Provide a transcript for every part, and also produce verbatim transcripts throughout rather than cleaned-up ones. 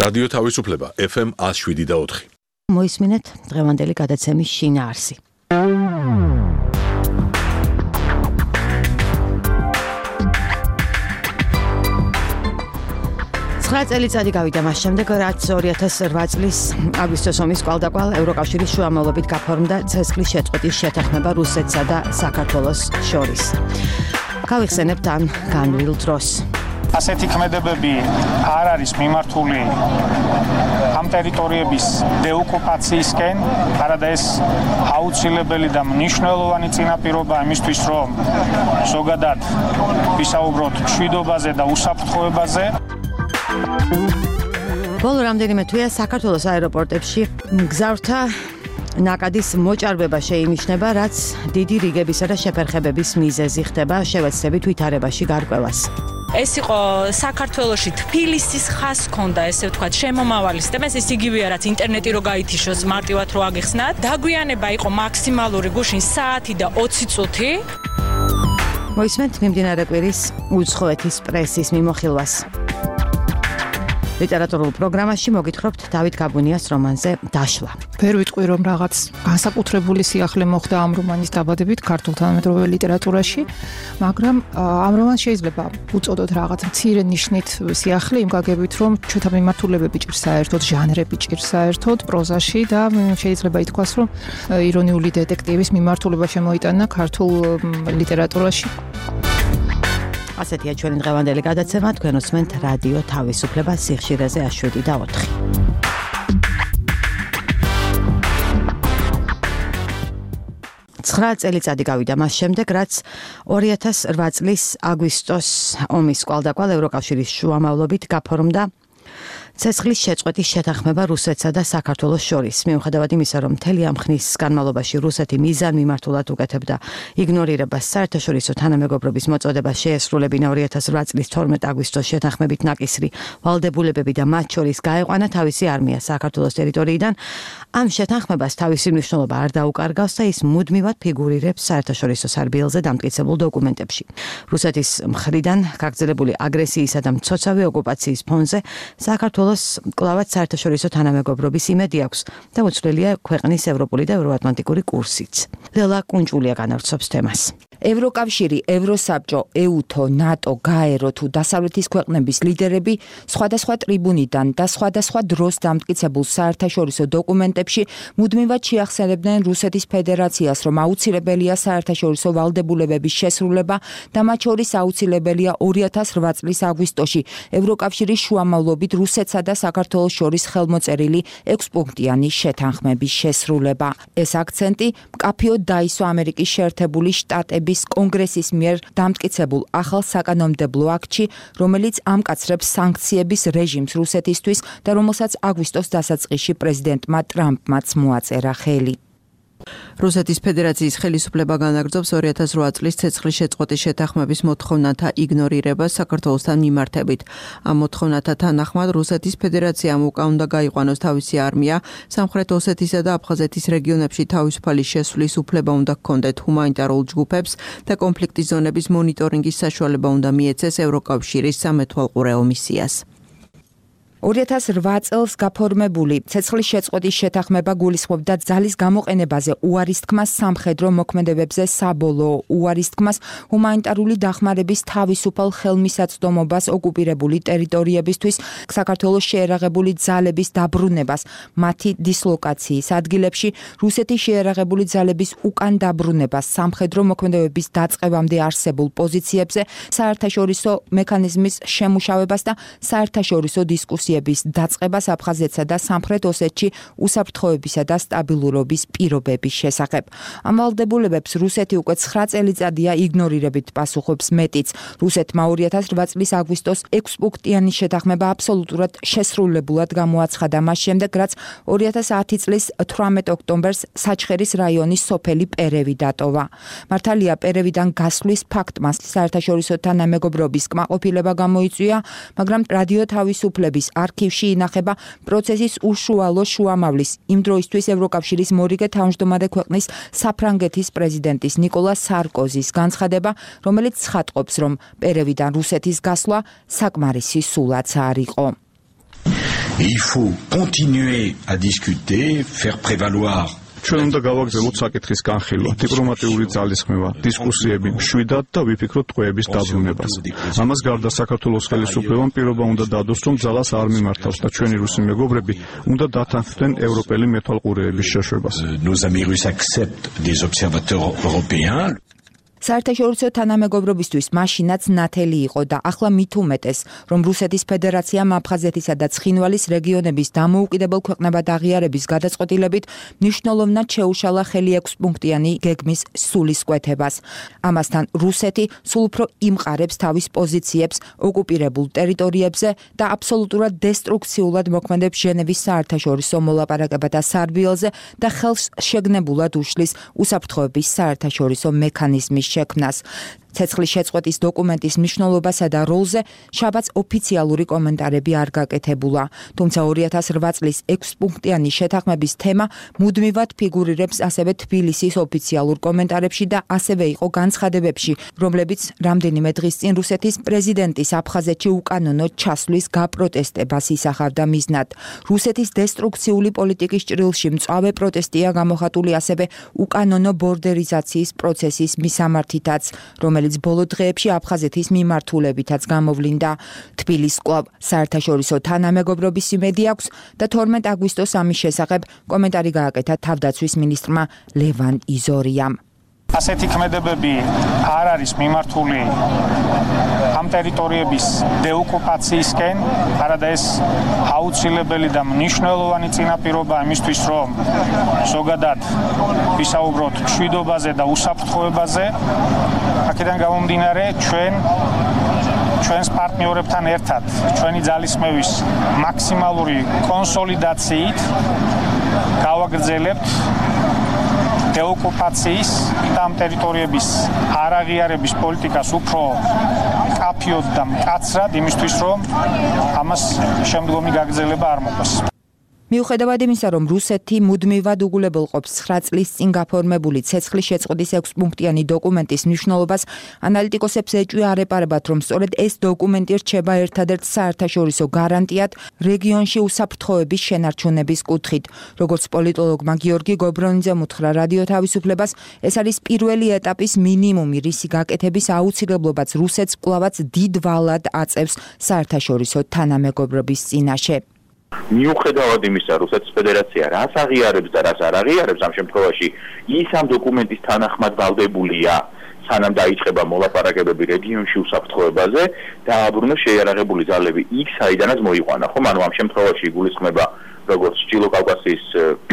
რადიო თავისუფლება ეფ ემ one oh seven და four. მოისმინეთ დღევანდელი გადაცემის შინაარსი. ცხრა წელიწადი გავიდა მას შემდეგ, რაც ორი ათას რვა წლის აგვისტოს ომის კვალდაკვალ ევროკავშირის შუამავლობით გაფორმდა ცეცხლის შეწყვეტის შეთანხმება რუსეთსა და საქართველოს შორის. გავიხსენებთ ამ განვლილ დროს. ასეთი ქმედებები არ არის მიმართული ამ ტერიტორიების დეოკუპაციისკენ, არადა ეს აუცილებელი და მნიშვნელოვანი წინაპირობა იმისთვის, რომ ზოგადად ვისაუბროთ მშვიდობაზე და უსაფრთხოებაზე. ბოლო რამდენიმე თვეა საქართველოს აეროპორტებში მგზავრთა ნაკადის მოჭარბება შეინიშნება, რაც დიდი რიგებისა და შეფერხებების მიზეზი ხდება, შევეცდებით ვითარებაში გარკვევას. ეს იყო საქართველოში თბილისის ხას ქონდა, ესე ვთქვათ, შემომავალი სისტემა, ეს იგივეა, რაც ინტერნეტი რო გაითიშოს, მარტივად რო აგიხსნათ. დაგვიანება იყო მაქსიმალური გუშინ საათი და ოცი წუთი. მოისმენთ მიმდინარე კვირის უცხოეთის პრესის მიმოხილვას. ლიტერატურულ პროგრამაში მოგითხრობთ დავით გაბუნიას რომანზე დაშლა. ვერ ვიტყვი, რომ რაღაც განსაკუთრებული სიახლე მოხდა ამ რომანის დაბადებით ქართულ თანამედროვე ლიტერატურაში, მაგრამ ამ რომანს შეიძლება უწოდოთ რაღაც მცირე ნიშნით სიახლე იმ გაგებით, რომ ჩვენთა მიმართულებები ჭირს საერთოდ, ჟანრები ჭირს საერთოდ პროზაში და შეიძლება ითქვას, რომ ირონიული დეტექტივის მიმართულება შემოიტანა ქართულ ლიტერატურაში. ასეთია ჩვენი დღევანდელი გადაცემა, თქვენ უსმენთ რადიო თავისუფლება სიხშირეზე one oh seven და four. ცხრა წელიწადი გავიდა მას შემდეგ, რაც ორი ათას რვა წლის აგვისტოს ომის კვალდაკვალ ევროკავშირის შუამავლობით გაფორმდა ცეცხლის შეწყვეტის შეთანხმება რუსეთსა და საქართველოს შორის. მიუხედავად იმისა, რომ მთელი ამ ხნის განმავლობაში რუსეთი მიზანმიმართულად უკეთებდა იგნორირებას საერთაშორისო თანამეგობრობის მოწოდებას შეესრულებინა ორი ათას რვა წლის თორმეტ აგვისტოს შეთანხმებით ნაკისრი ვალდებულებები და მათ შორის გაეყვანა თავისი არმია საქართველოს ტერიტორიიდან, ამ შეთანხმებას თავისი მნიშვნელობა არ დაუკარგავს და ის მუდმივად ფიგურირებს საერთაშორისო სარბიელზე დამტკიცებულ დოკუმენტებში. რუსეთის მხრიდან გაგრძელებული აგრესიისა და მცოცავი ოკუპაციის ფონზე საქართველოს კლავად საერთაშორისო თანამეგობრობის იმედი აქვს და უცვლელია ქვეყნის ევროპული და ევროატლანტიკური კურსიც. ლელა კუნჭულია განავრცობს თემას. ევროკავშირი, ევროსაბჭო, ეუთო, ნატო, გაერო თუ დასავლეთის ქვეყნების ლიდერები სხვადასხვა ტრიბუნიდან და სხვადასხვა დროს დამტკიცებულ საერთაშორისო დოკუმენტებში მუდმივად შეახსენებდნენ რუსეთის ფედერაციას, რომ აუცილებელია საერთაშორისო ვალდებულებების შესრულება და მათ შორის აუცილებელია ორი ათას რვა წლის აგვისტოში ევროკავშირის შუამავლობით რუსეთსა და საქართველოს შორის ხელმოწერილი ექვსპუნქტიანი შეთანხმების შესრულება. ეს აქცენტი მკაფიოდ დაისვა ამერიკის შეერთებული შტატების კონგრესის მიერ დამტკიცებულ ახალ საკანონმდებლო აქტში, რომელიც ამკაცრებს სანქციების რეჟიმს რუსეთისთვის და რომელსაც აგვისტოს დასაწყისში პრეზიდენტმა ტრამპმაც მოაწერა ხელი. რუსეთის ფედერაციის ხელისუფლება განაგრძობს ორი ათას რვა წლის ცეცხლის შეწყვეტის შეთანხმების მოთხოვნათა იგნორირებას საქართველოსთან მიმართებით. ამ მოთხოვნათა თანახმად რუსეთის ფედერაციამ უკან უნდა გაიყვანოს თავისი არმია, სამხრეთ ოსეთისა და აფხაზეთის რეგიონებში თავისუფალი შესვლის უფლება უნდა ჰქონდეთ ჰუმანიტარულ ჯგუფებს და კონფლიქტის ზონების მონიტორინგის საშუალება უნდა მიეცეს ევროკავშირის სამეთვალყურეო მისიას. ორი ათას რვა წელს გაფორმებული ცეცხლის შეწყვეტის შეთანხმება გულისხმობდა ძალის გამოყენებაზე, უარის თქმას სამხედრო მოქმედებებზე საბოლოო უარის თქმას ჰუმანიტარული დახმარების თავისუფალ ხელმისაწვდომობას ოკუპირებული ტერიტორიებისთვის, საქართველოს შეერაღებული ძალების დაბრუნებას, მათი დისლოკაციის ადგილებში, რუსეთის შეერაღებული ძალების უკან დაბრუნებას, სამხედრო მოქმედებების დაწყებამდე არსებულ პოზიციებზე, საერთაშორისო მექანიზმის შემუშავებას და საერთაშორისო დისკუსიებს დაწყებას აფხაზეთსა და სამხრეთ ოსეთში უსაფრთხოებისა და სტაბილურობის პირობების შესახებ. ამ ვალდებულებებს რუსეთი უკვე ცხრა წელიწადია იგნორირებით პასუხობს მეტიც. რუსეთმა ორი ათას რვა წლის აგვისტოს ექვსპუნქტიანი შეთანხმება აბსოლუტურად შესრულებულად გამოაცხადა მას შემდეგ, რაც ორი ათას ათი წლის თვრამეტ ოქტომბერს საჩხერის რაიონის სოფელი პერევი დატოვა. მართალია პერევიდან გასვლის ფაქტმა საერთაშორისო თანამეგობრობის კმაყოფილება გამოიწვია, მაგრამ რადიო თავისუფლების არქივში ინახება პროცესის უშუალო შუამავლის, იმ დროისთვის ევროკავშირის მორიგე თავმჯდომარე ქვეყნის საფრანგეთის პრეზიდენტის ნიკოლას სარკოზის განცხადება, რომელიც ცხადყოფს, რომ პერევიდან რუსეთის გასვლა საკმარისი სულაც არ იყო. Et il faut continuer à discuter, faire prévaloir ჩვენ უნდა გავაგრძელოთ საკითხის განხილვა, დიპლომატიური ძალისხმევა, დისკუსიები, მშვიდად და ვიფიქროთ ტყვეების დაბრუნებას. ამას გარდა საქართველოს ხელისუფლებამ პირობა უნდა დადოს, რომ ძალას არ მიმართავს და ჩვენი რუსი მეგობრები უნდა დათანხმდნენ ევროპელი მეთვალყურეების შეშვებას. Nos amis russes acceptent des observateurs européens. საერთაშორისო თანამეგობრობისთვის მაშინაც ნათელი იყო და ახლა მით უმეტეს, რომ რუსეთის ფედერაციამ აფხაზეთისა და ცხინვალის რეგიონების დამოუკიდებელ ქვეყნებად აღიარების გადაწყვეტილებით მნიშვნელოვნად შეუშალა ხელი ექვსპუნქტიანი გეგმის სულისკვეთებას. ამასთან რუსეთი სულ უფრო იმყარებს თავის პოზიციებს ოკუპირებულ ტერიტორიებზე და აბსოლუტურად დესტრუქციულად მოქმედებს ჟენევის საერთაშორისო მოლაპარაკებათა სარბიელზე და ხელს შეგნებულად უშლის უსაფრთხოების საერთაშორისო მექანიზმის შექმნას. ცეცხლის შეწყვეტის დოკუმენტის მნიშვნელობასა და როლზე შაბათს ოფიციალური კომენტარები არ გაკეთებულა, თუმცა ორი ათას რვა წლის ექვსპუნქტიანი შეთანხმების თემა მუდმივად ფიგურირებს ასევე თბილისის ოფიციალურ კომენტარებში და ასევე იყო განცხადებებში, რომლებიც რამდენიმე დღის წინ რუსეთის პრეზიდენტის აფხაზეთში უკანონო ჩასვლის გაპროტესტებას ისახავდა მიზნად. რუსეთის დესტრუქციული პოლიტიკის ჭრილში მწვავე პროტესტია გამოხატული ასევე უკანონო ბორდერიზაციის პროცესის მისამართითაც, რომელიც ბოლო დღეებში აფხაზეთის მიმართულებითაც გამოვლინდა. თბილისს კვლავ საერთაშორისო თანამეგობრობის იმედი აქვს და თორმეტ აგვისტოს ამის შესახებ კომენტარი გააკეთა თავდაცვის მინისტრმა ლევან იზორიამ. ასეთი ქმედებები არ არის მიმართული ამ ტერიტორიების დეოკუპაციისკენ, არადა ეს აუცილებელი და მნიშვნელოვანი წინაპირობა იმისთვის, რომ ზოგადად ვისაუბროთ მშვიდობაზე და უსაფრთხოებაზე. აქედან გამომდინარე, ჩვენ ჩვენს პარტნიორებთან ერთად, ჩვენი ძალისხმევის მაქსიმალური კონსოლიდაციით გავაგრძელებთ დეოკუპაციის და ამ ტერიტორიების არაღიარების პოლიტიკას უფრო კაფიოდ და მკაცრად იმისთვის, რომ ამას შემდგომი გაგრძელება არ მოყვეს. მიუხედავად იმისა, რომ რუსეთი მუდმივად უგულებელყოფს ცხრა წლის წინ გაფორმებული ცეცხლის შეწყვეტის ექვსპუნქტიანი დოკუმენტის მნიშვნელობას, ანალიტიკოსებს ეჭვი არ ეპარებათ, რომ სწორედ ეს დოკუმენტი რჩება ერთადერთ საერთაშორისო გარანტიად რეგიონში უსაფრთხოების შენარჩუნების კუთხით. როგორც პოლიტოლოგმა გიორგი გობრონიძემ უთხრა რადიო თავისუფლებას, ეს არის პირველი ეტაპის მინიმუმი, რისი გაკეთების აუცილებლობაც რუსეთს კვლავაც დიდ ვალად აწევს საერთაშორისო თანამეგობრობის წინაშე. მიუხედავად იმისა, რუსეთის ფედერაცია რას აღიარებს და რას არ აღიარებს ამ შემთხვევაში, ის ამ დოკუმენტის თანახმად ვალდებულია, სანამ დაიწყება მოლაპარაკებები რეგიონში უსაფრთხოებაზე, დააბრუნოს შეიარაღებული ძალები იქ, საიდანაც მოიყვანა. ხომ, ანუ ამ შემთხვევაში იგულისხმება როგორც ჭილო კავკასიის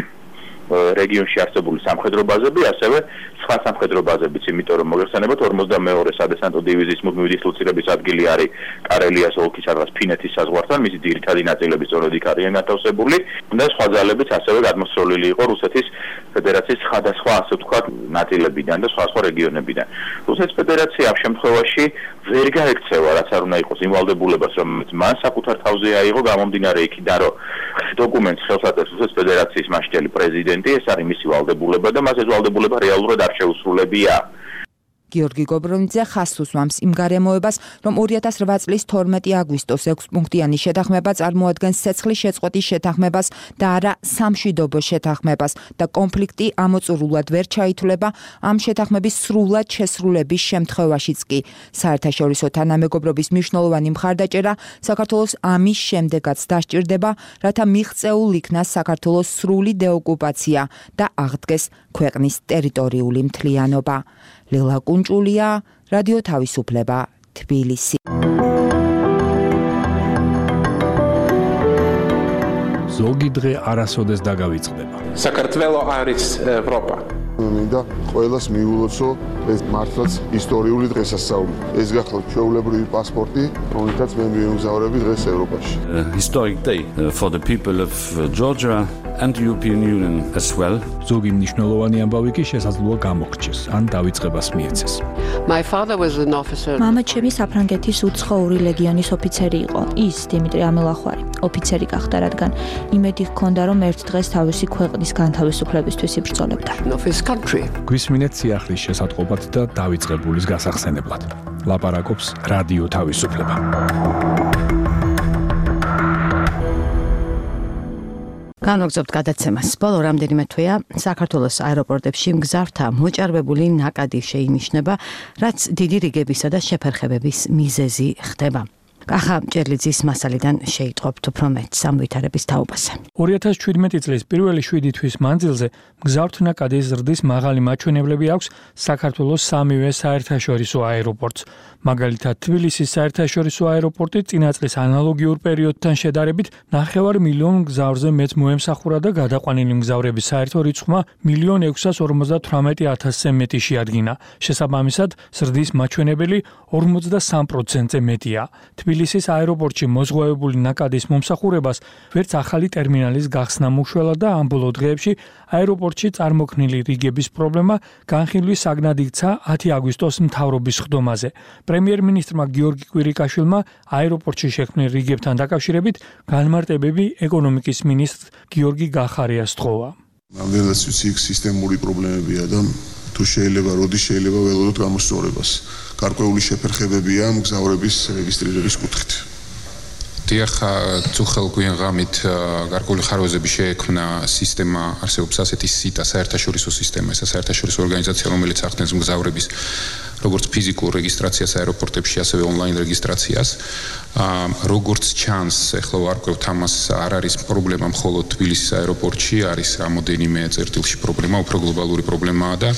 რეგიონში არსებული სამხედრო ბაზები, ასევე სხვა სამხედრო ბაზებიც, იმიტომ რომ მოგეხსენებათ ორმოცდამეორე სადესანტო დივიზიის მუდმივი დისლოცირების ადგილი არის კარელიას ოლქის რაღაც ფინეთის საზღვართან, მისი ძირითადი ნაწილები სწორედ იქ არიან განთავსებული და სხვა ძალებიც ასევე გადმოსროლილი იყო რუსეთის ფედერაციის სხვადასხვა, ასე ვთქვათ, ნაწილებიდან და სხვა სხვა რეგიონებიდან. რუსეთის ფედერაცია ამ შემთხვევაში ვერ გაექცევა, რაც არ უნდა იყოს იმ ვალდებულებას, რომელიც მან საკუთარ თავზე აიღო, გამომდინარე იქიდან, რომ დოკუმენტს ხელს აწევს რუსეთის ფედერაციის მასშტაბი პრეზიდენტი, ეს არის მისი ვალდებულება და მას ეს ვალდებულება რეალურად არ შეუსრულებია. გიორგი გობრონიძე ხაზს უსვამს იმ გარემოებას, რომ ორი ათას რვა წლის თორმეტი აგვისტოს ექვსპუნქტიანი შეთანხმება წარმოადგენს ცეცხლის შეწყვეტის შეთანხმებას და არა სამშვიდობო შეთანხმებას და კონფლიქტი ამოწურულად ვერ ჩაითვლება ამ შეთანხმების სრულად შესრულების შემთხვევაშიც კი. საერთაშორისო თანამეგობრობის მნიშვნელოვანი მხარდაჭერა საქართველოს ამის შემდეგაც დასჭირდება, რათა მიღწეულ იქნას საქართველოს სრული დეოკუპაცია და აღდგეს ქვეყნის ტერიტორიული მთლიანობა. ლელა კუნჭულია, რადიო თავისუფლება, თბილისი. ზოგი დღე არასოდეს დაგავიწყდება. საქართველო არის ევროპა. მინდა ყველას მიულოცო ეს მართლაც ისტორიული დღესასწაული. ეს გახლავთ ჩვეულებრივი პასპორტი, რომელთაც მე მივემგზავრები დღეს ევროპაში. A historic day for the people of Georgia and the European Union as well. ზოგი მნიშვნელოვანი ამბავი კი შესაძლოა გამოგრჩეს, ან დავიწყებას მიეცეს. My father was an officer. მამა ჩემი საფრანგეთის უცხოური ლეგიონის ოფიცერი იყო. ის დიმიტრი ამელახვარი, ოფიცერი გახდა, რადგან იმედი ჰქონდა, რომ ერთ დღეს თავისი ქვეყნის განთავისუფლებისთვის იბრძოლებდა. გვისმინეთ სიახლის შესატყობად და დავიწყებულის გასახსენებლად. ლაპარაკობს რადიო თავისუფლება. განვაგრძობთ გადაცემას. ბოლო რამდენიმე თვეა საქართველოს აეროპორტებში მგზავრთა მოჭარბებული ნაკადი შეინიშნება, რაც დიდი რიგებისა და შეფერხებების მიზეზი ხდება. ახა ჭერლიძის მასალიდან შეიტყობთ უფრო მეტ სამვითარების თაობაზე. ორი ათას ჩვიდმეტი წლის პირველი შვიდი თვის მანძილზე მგზავრთნაკადის ზრდის მაღალი მაჩვენებლები აქვს საქართველოს სამივე საერთაშორისო აეროპორტს. მაგალითად, თბილისის საერთაშორისო აეროპორტი წინა წლის ანალოგიურ პერიოდთან შედარებით ნახევარ მილიონ მგზავრზე მეც მოემსახურა და გადაყვანილი მგზავრების საერთო რიცხვმა მილიონ ექვსას ორმოცდათვრამეტი ათასზე მეტი შეადგინა. შესაბამისად, ზრდის მაჩვენებელი ორმოცდასამ პროცენტზე მეტია. თბილისის აეროპორტში მოზღვავებული ნაკადის მომსახურებას ვერც ახალი ტერმინალის გახსნა მუშველა და ამ ბოლო დღეებში აეროპორტში წარმოქმნილი რიგების პრობლემა განხილვის საგნად იქცა ათი აგვისტოს მთავრობის ხდომაზე. პრემიერ-მინისტრმა გიორგი კვირიკაშვილმა აეროპორტში შექმნილ რიგებთან დაკავშირებით განმარტებები ეკონომიკის მინისტრ გიორგი გახარიას სთხოვა. Ნამდვილად იქ სისტემური პრობლემებია და თუ შეიძლება, როდის შეიძლება ველოდოთ გამოსწორებას. გარკვეული შეფერხებებია მგზავრების რეგისტრირების კუთხით. დიახ, თუ ხელგვიან ღამით გარკვეული ხარვეზები შეექმნა სისტემა, არსებობს ასეთი სიტა საერთაშორისო სისტემა, ეს საერთაშორისო ორგანიზაცია, რომელიც ახდენს მგზავრების როგორც ფიზიკურ რეგისტრაციას აეროპორტებში, ასევე ონლაინ რეგისტრაციას. როგორც ჩანს, ეხლა ვარკვევთ ამას, არ არის პრობლემა მხოლოდ თბილისის აეროპორტში, არის რამოდენიმე წერტილში პრობლემა, უფრო გლობალური პრობლემაა და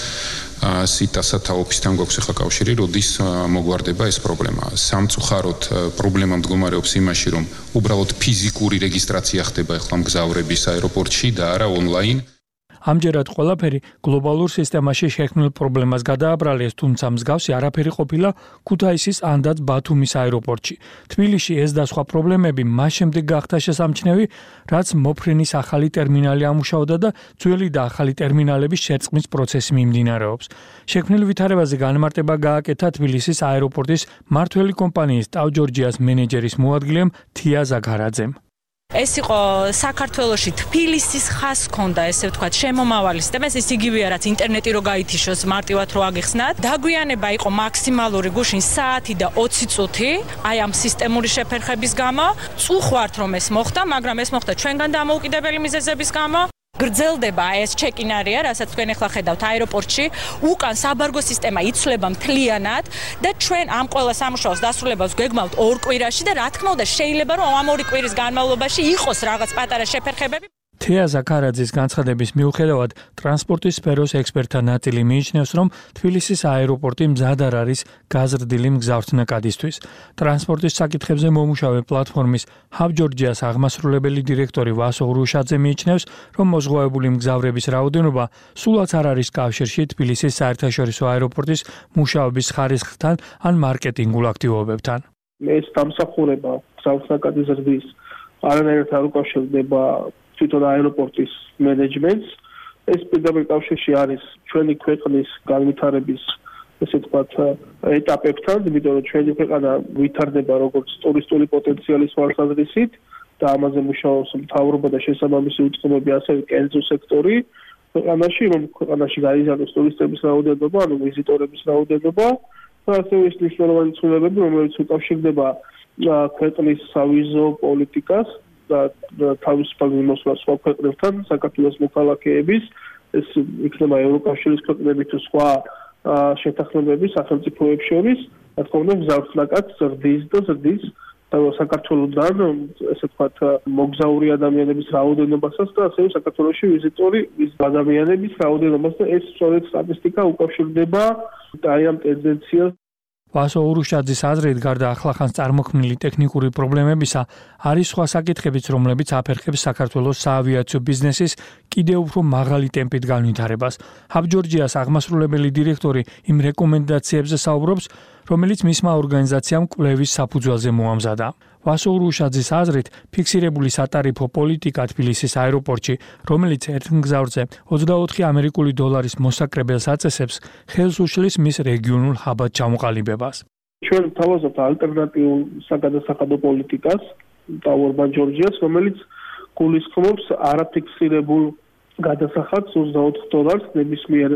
სიტასა და ოფისთან გვაქვს ახლა კავშირი, როდის მოგვარდება ეს პრობლემა. სამწუხაროდ პრობლემა მდგომარეობს იმაში, რომ უბრალოდ ფიზიკური რეგისტრაცია ხდება ახლა მგზავრების აეროპორტში და არა ონლაინ. ამჯერად ყველაფერი გლობალურ სისტემაში შექმნილ პრობლემას გადააბრალეს, თუმცა მსგავსი არაფერი ყოფილა ქუთაისის ანდაც ბათუმის აეროპორტში. თბილისში ეს და სხვა პრობლემები მას შემდეგ გახდა შესამჩნევი, რაც მოფრენის ახალი ტერმინალი ამუშავდა და ძველი და ახალი ტერმინალების შერწყმის პროცესი მიმდინარეობს. შექმნილ ვითარებაზე განმარტება გააკეთა თბილისის აეროპორტის მმართველი კომპანიის ტავ-ჯორჯიას მენეჯერის მოადგილემ თია ზაგარაძემ. ეს იყო საქართველოში თბილისის ხას ქონდა, ესე ვთქვათ, შემომავალი სისტემა, ეს იგივეა, რაც ინტერნეტი რო გაითიშოს, მარტივად რო აგიხსნათ. დაგვიანება იყო მაქსიმალური გუშინ საათი და ოცი წუთი, აი ამ სისტემური შეფერხების გამო. წუხვართ რომ ეს მოხდა, მაგრამ ეს მოხდა ჩვენგან დამოუკიდებელი მიზეზების გამო. გრძელდება ეს ჩეკინარია, რასაც თქვენ ახლა ხედავთ აეროპორტში, უკან საბარგო სისტემა იცვლება მთლიანად და ჩვენ ამ ყველა სამუშაოს დასრულებას გვეგმავთ ორ კვირაში და რა თქმა უნდა შეიძლება რომ ამ ორი კვირის განმავლობაში იყოს რაღაც პატარა შეფერხებები. თეა ზაქარაძის განცხადების მიუხედავად, ტრანსპორტის სფეროს ექსპერტთა ნაწილი მიიჩნევს, რომ თბილისის აეროპორტი მზად არ არის გაზრდილი მგზავრთნაკადისთვის. ტრანსპორტის საკითხებზე მომუშავე პლატფორმის ჰაბ ჯორჯიას აღმასრულებელი დირექტორი ვასო ურუშაძე მიიჩნევს, რომ მოზღვავებული მგზავრების რაოდენობა სულაც არ არის კავშირში თბილისის საერთაშორისო აეროპორტის მუშაობის ხარისხთან ან მარკეტინგულ აქტივობებთან. ეს დამსახურება მგზავრთნაკადის ზრდის არანაირად არ უკავშირდება თვითონ აეროპორტის მენეჯმენტს. ეს პირდაპირ კავშირში არის ჩვენი ქვეყნის განვითარების, ესე ვთქვათ, ეტაპებთან, იმიტომ რომ ჩვენი ქვეყანა ვითარდება როგორც ტურისტული პოტენციალის თვალსაზრისით და ამაზე მუშაობს მთავრობა და შესაბამისი უწყებები, ასევე კერძო სექტორი ქვეყანაში, რომ ქვეყანაში გაიზარდოს ტურისტების რაოდენობა, ანუ ვიზიტორების რაოდენობა და ასევე ის მნიშვნელოვანი ცვლილებები, რომელიც უკავშირდება ქვეყნის სავიზო პოლიტიკას და თავისუფალ მიმოსვლას სხვა ქვეყნებთან, საქართველოს მოქალაქეების, ეს იქნება ევროკავშირის ქვეყნები თუ სხვა შეთანხმებები სახელმწიფოებს შორის, რა თქმა უნდა, მგზავრთნაკადს ზრდის და ზრდის საქართველოსთან, ესე ვთქვათ, მოგზაური ადამიანების რაოდენობასაც და ასევე საქართველოში ვიზიტორი ადამიანების რაოდენობას და ეს სწორედ სტატისტიკა უკავშირდება აი ამ ტენდენციას. ვასო ურუშაძის აზრით, გარდა ახლახანს წარმოქმნილი ტექნიკური პრობლემებისა, არის სხვა საკითხებიც, რომლებიც აფერხებს საქართველოს საავიაციო ბიზნესის კიდევ უფრო მაღალი ტემპით განვითარებას. ჰაბ ჯორჯიას აღმასრულებელი დირექტორი იმ რეკომენდაციებზე საუბრობს, რომელიც მისმა ორგანიზაციამ კვლევის საფუძველზე მოამზადა. ვასო ურუშაძის აზრით, ფიქსირებული სატარიფო პოლიტიკა თბილისის აეროპორტში, რომელიც ერთ მგზავრზე ოცდაოთხი ამერიკული დოლარის მოსაკრებელს აწესებს, ხელს უშლის მის რეგიონულ ჰაბად ჩამოყალიბებას. ჩვენ ვთავაზობთ ალტერნატიულ საგადასახადო პოლიტიკას, ტავ-ორბან ჯორჯიას, რომელიც გულისხმობს არაფიქსირებულ გადასახადს ოცდაოთხ დოლარს ნებისმიერ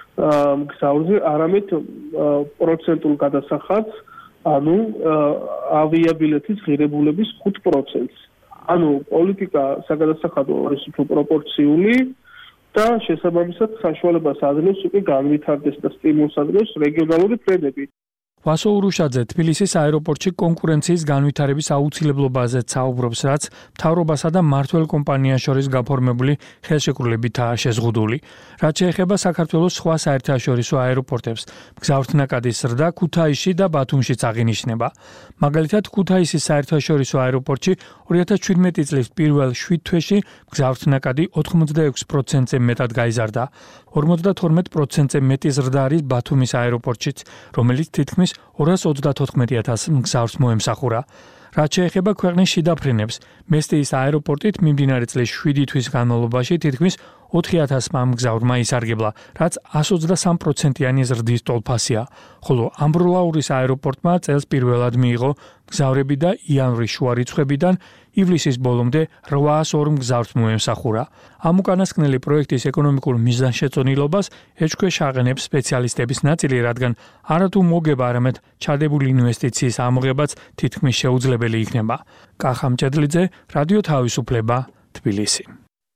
მგზავრზე, არამედ პროცენტულ გადასახადს, ანუ ავიაბილეთის ღირებულების ხუთ პროცენტს. ანუ პოლიტიკა საგადასახადო არის უფრო პროპორციული და შესაბამისად საშუალებას ადრევს უკვე განვითარდეს და სტიმულს ადრევს რეგიონალური ფრენები. ვასო ურუშაძე თბილისის აეროპორტში კონკურენციის განვითარების აუცილებლობაზე საუბრობს, რაც მთავრობასა და მმართველ კომპანიას შორის გაფორმებული ხელშეკრულებითაა შეზღუდული. რაც შეეხება საქართველოს სხვა საერთაშორისო აეროპორტებს, მგზავრთნაკადის ზრდა ქუთაისში და ბათუმშიც აღინიშნება. მაგალითად, ქუთაისის საერთაშორისო აეროპორტში ორი ათას შვიდმეტი წლის პირველ შვიდ თვეში მგზავრთნაკადი ოცდაექვსი პროცენტზე მეტად გაიზარდა. ორმოცდათორმეტი პროცენტზე მეტი ზრდა არის ბათუმის აეროპორტშიც, რომელიც თითქმის ორას ოცდათოთხმეტი ათას მგზავრს მოემსახურა. რაც შეეხება ქვეყნის შიდა ფრენებს, მესტიის აეროპორტით მიმდინარე წლის შვიდი თვის განმავლობაში თითქმის ოთხი ათასმა მგზავრმა ისარგებლა, რაც εκατს ოცდასამი პროცენტიანი ზრდის ტოლფასია, ხოლო ამბროლაურის აეროპორტმა წელს პირველად მიიღო მგზავრები და იანვრის შუა რიცხვებიდან ივლისის ბოლომდე რვაას ორ მგზავრს მოემსახურა. ამ უკანასკნელი პროექტის ეკონომიკურ მიზანშეწონილობას ეჭქვეშ აყენებს სპეციალისტების ნაწილი, რადგან არათუ მოგება, არამედ ჩადებული ინვესტიციის ამოღებაც თითქმის შეუძლებელი იქნება. კახა მჭედლიძე, რადიო თავისუფლება, თბილისი.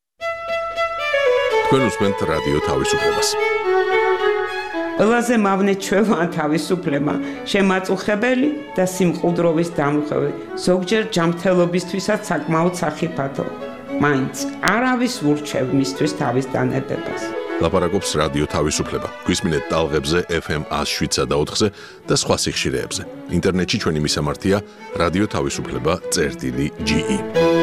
თქვენ უსმენთ რადიო თავისუფლებას. ყველაზე მავნე ჩვევა თავისუფლება, შემაწუხებელი და სიმყუდროვის დამუხევი, ზოგჯერ ჯანმრთელობისთვისაც საკმაოდ სახიფათო. მაინც არავის ურჩევ მისთვის თავის დანებებას. ლაპარაკობს რადიო თავისუფლება. გვისმინეთ ტალღებზე ეფ ემ εκατს შვიდსა და ოთხზე და სხვა სიხშირეებზე. ინტერნეტში ჩვენი მისამართია რადიო თავისუფლება წერტილი ჯი ი.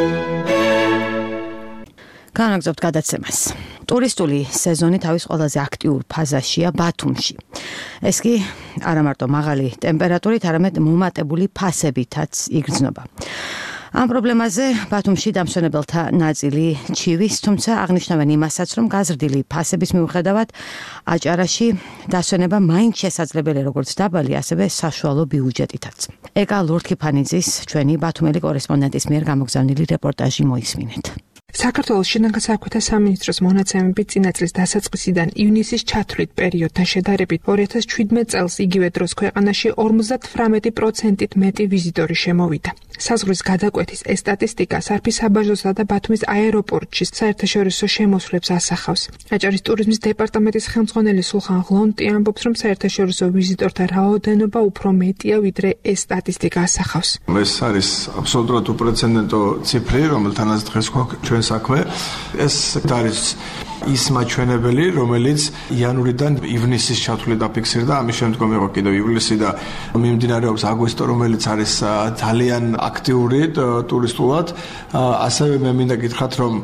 განაგზობთ გადაცემას. ტურისტული სეზონი თავის ყველაზე აქტიურ ფაზაშია ბათუმში. ეს კი არა მარტო მაღალი ტემპერატურით, არამედ მომატებული ფასებითაც იგრძნობა. ამ პრობლემაზე ბათუმში დამსვენებელთა ნაწილი ჩივის, თუმცა აღნიშნავენ იმასაც, რომ გაზრდილი ფასების მიუხედავად აჭარაში დასვენება მაინც შესაძლებელი როგორც დაბალი, ასევე საშუალო ბიუჯეტითაც. ეკა ლორთქიფანიძის ჩვენი ბათუმელი კორესპონდენტის მიერ გამოგზავნილი რეპორტაჟი მოისმინეთ. საქართველოს შინაგანსაქმეთა სამინისტროს მონაცემებით წინა წლის დასაწყისიდან ივნისის ჩათვლით პერიოდთან შედარებით ორი ათას შვიდმეტ წელს იგივე დროს ქვეყანაში ორმოცდათვრამეტი პროცენტით მეტი ვიზიტორი შემოვიდა. საზღვრის გადაკვეთის ეს სტატისტიკა სარფის საბაჟოსა და ბათუმის აეროპორტში საერთაშორისო შემოსვლებს ასახავს. აჭარის ტურიზმის დეპარტამენტის ხელმძღვანელი სულხან ღლონტი ამბობს, რომ საერთაშორისო ვიზიტორთა რაოდენობა უფრო მეტია, ვიდრე ეს სტატისტიკა ასახავს. ეს არის აბსოლუტურად უპრეცედენტო ციფრი, რომელთანაც დღეს გვაქვს ჩვენ საქმე. ეს არის ის მაჩვენებელი, რომელიც იანვრიდან ივნისის ჩათვლით დაფიქსირდა, ამის შემდგომ იყო კიდევ ივლისი და მიმდინარეობს აგვისტო, რომელიც არის ძალიან აქტიური ტურისტულად. ასევე მე მინდა გითხრათ, რომ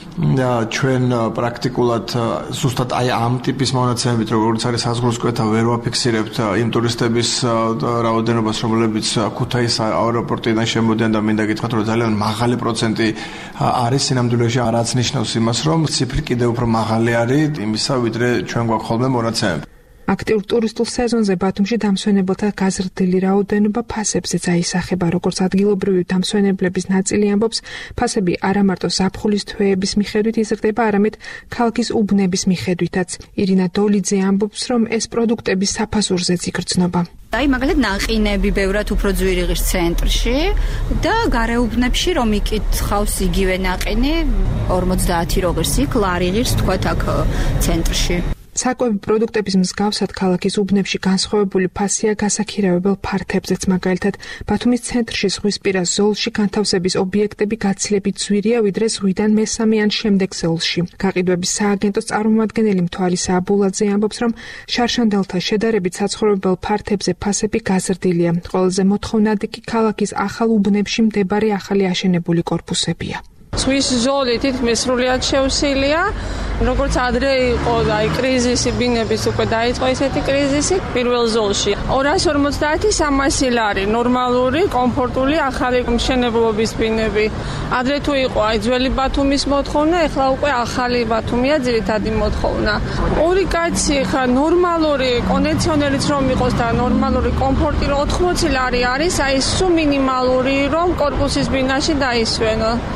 ჩვენ პრაქტიკულად ზუსტად აი ამ ტიპის მონაცემებით, როგორც არის საზღვროსკვეთა, ვერ ვაფიქსირებთ იმ ტურისტების რაოდენობას, რომლებიც ქუთაისის აეროპორტიდან შემოდიან და მინდა გითხრათ, რომ ძალიან მაღალი პროცენტი არის. სინამდვილეში არაც ნიშნავს იმას, რომ ციფრი კიდევ უფრო მაღალი არის იმისა, ვიდრე ჩვენ გვაქვს ხოლმე მონაცემები. აქტიურ ტურისტულ სეზონზე ბათუმში დამსვენებელთა გაზრდილი რაოდენობა ფასებზეც აისახება, როგორც ადგილობრივი დამსვენებლების ნაწილი ამბობს, ფასები არა მარტო ზაფხულის თვეების მიხედვით იზრდება, არამედ ქალაქის უბნების მიხედვითაც. ირინა დოლიძე ამბობს, რომ ეს პროდუქტები საფასურზეც იგრძნობა. აი მაგალითად ნაყინები ბევრად უფრო ძვირი ღირს ცენტრში და გარეუბნებში რომ იკითხავს იგივე ნაყინი ორმოცდაათი როგერს იქ ლარი ღირს თქვათ აქ ცენტრში. საკვები პროდუქტების მსგავსად ქალაქის უბნებში განსხვავებული ფასია გასაქირავებელ ფარფებზეც, მაგალითად ბათუმის ცენტრში ზღვისპირა ზოლში განთავსების ობიექტები გაცილებით ძვირია, ვიდრე ზღვიდან მესამე ან შემდეგ ზოლში. გაყიდვების სააგენტოს წარმომადგენელი მთვარის აბულაძე ამბობს, რომ შარშანდელთა შედარებით საცხოვრებელ ფარფებზე ფასები გაზრდილია. ყველაზე მოთხოვნადი კი ქალაქის ახალ უბნებში მდებარე ახალი აშენებული კორპუსებია. ზღვის ზოლი თითქმის სრულად შევსილია, როგორც ადრე იყო და აი კრიზისი ბინების უკვე დაიწყო ესეთი კრიზისი პირველ ზოლში. ორას ორმოცდაათი სამასი ლარი ნორმალური, კომფორტული ახალი მშენებლობის ბინები. ადრე თუ იყო აი ძველი ბათუმის მოთხოვნა, ეხლა უკვე ახალი ბათუმია ძირითადი მოთხოვნა. ორი კაცი ხა ნორმალური კონდიციონერიც რომ იყოს და ნორმალური კომფორტი ოთხმოცი ლარი არის, აი სულ მინიმალური რომ კორპუსის ბინაში დაისვენო. კიდე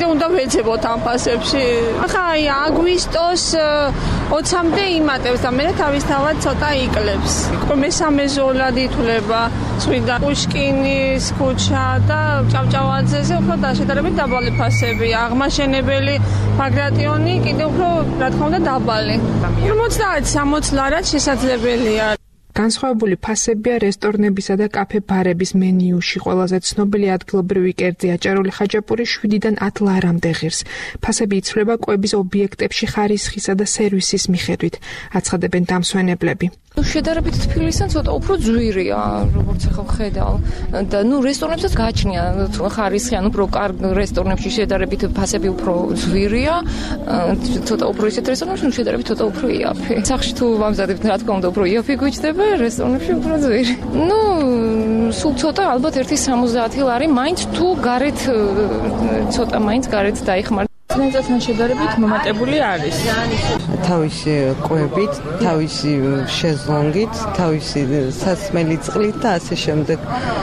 კიდე უნდა ვეცებოთ ამ ფასებში. ახლა აი აგვისტოს ოცამდე იმატებს და მე თავისთავად ცოტა იკლებს. მესამე ზოლად ითვლება წვიდა პუშკინის ქუჩა და ჭავჭავაძეზე უფრო დაშედარებით დაბალი ფასები. აღმაშენებელი ბაგრატიონი კიდე უფრო რა თქმა უნდა დაბალი. ორმოცდაათ სამოც ლარად შესაძლებელია. განსხვავებული ფასებია რესტორნებისა და კაფე-ბარების მენიუში. ყველაზე ცნობილი ადგილობრივი კერძი აჭარული ხაჭაპური შვიდიდან ათ ლარამდე ღირს. ფასები იცვლება კვების ობიექტებში ხარისხისა და სერვისის მიხედვით, აცხადებენ დამსვენებლები. შედარებით თბილისთან ცოტა უფრო ძვირია, როგორც ახლა ვხედავ. და ნუ რესტორნებსაც გააჩნია ხარისხი, ანუ უფრო კარგ რესტორნებში შედარებით ფასები უფრო ძვირია. ცოტა უფრო ისეთ რესტორნებში ნუ შედარებით ცოტა უფრო იაფი. სახში თუ ვამზადებთ, რა თქმა უნდა, უფრო იაფი გვიჩდება, რესტორნებში უფრო ძვირი. ნუ სულ ცოტა ალბათ ერთი სამოცდაათი ლარი, მაინც თუ გარეთ ცოტა მაინც გარეთ დაიხმართ. წინასწარ შედარებით მომატებული არის. თავისი კვებით, თავისი შეზლონგით, თავისი სასმელი წყლით და ასე შემდეგ.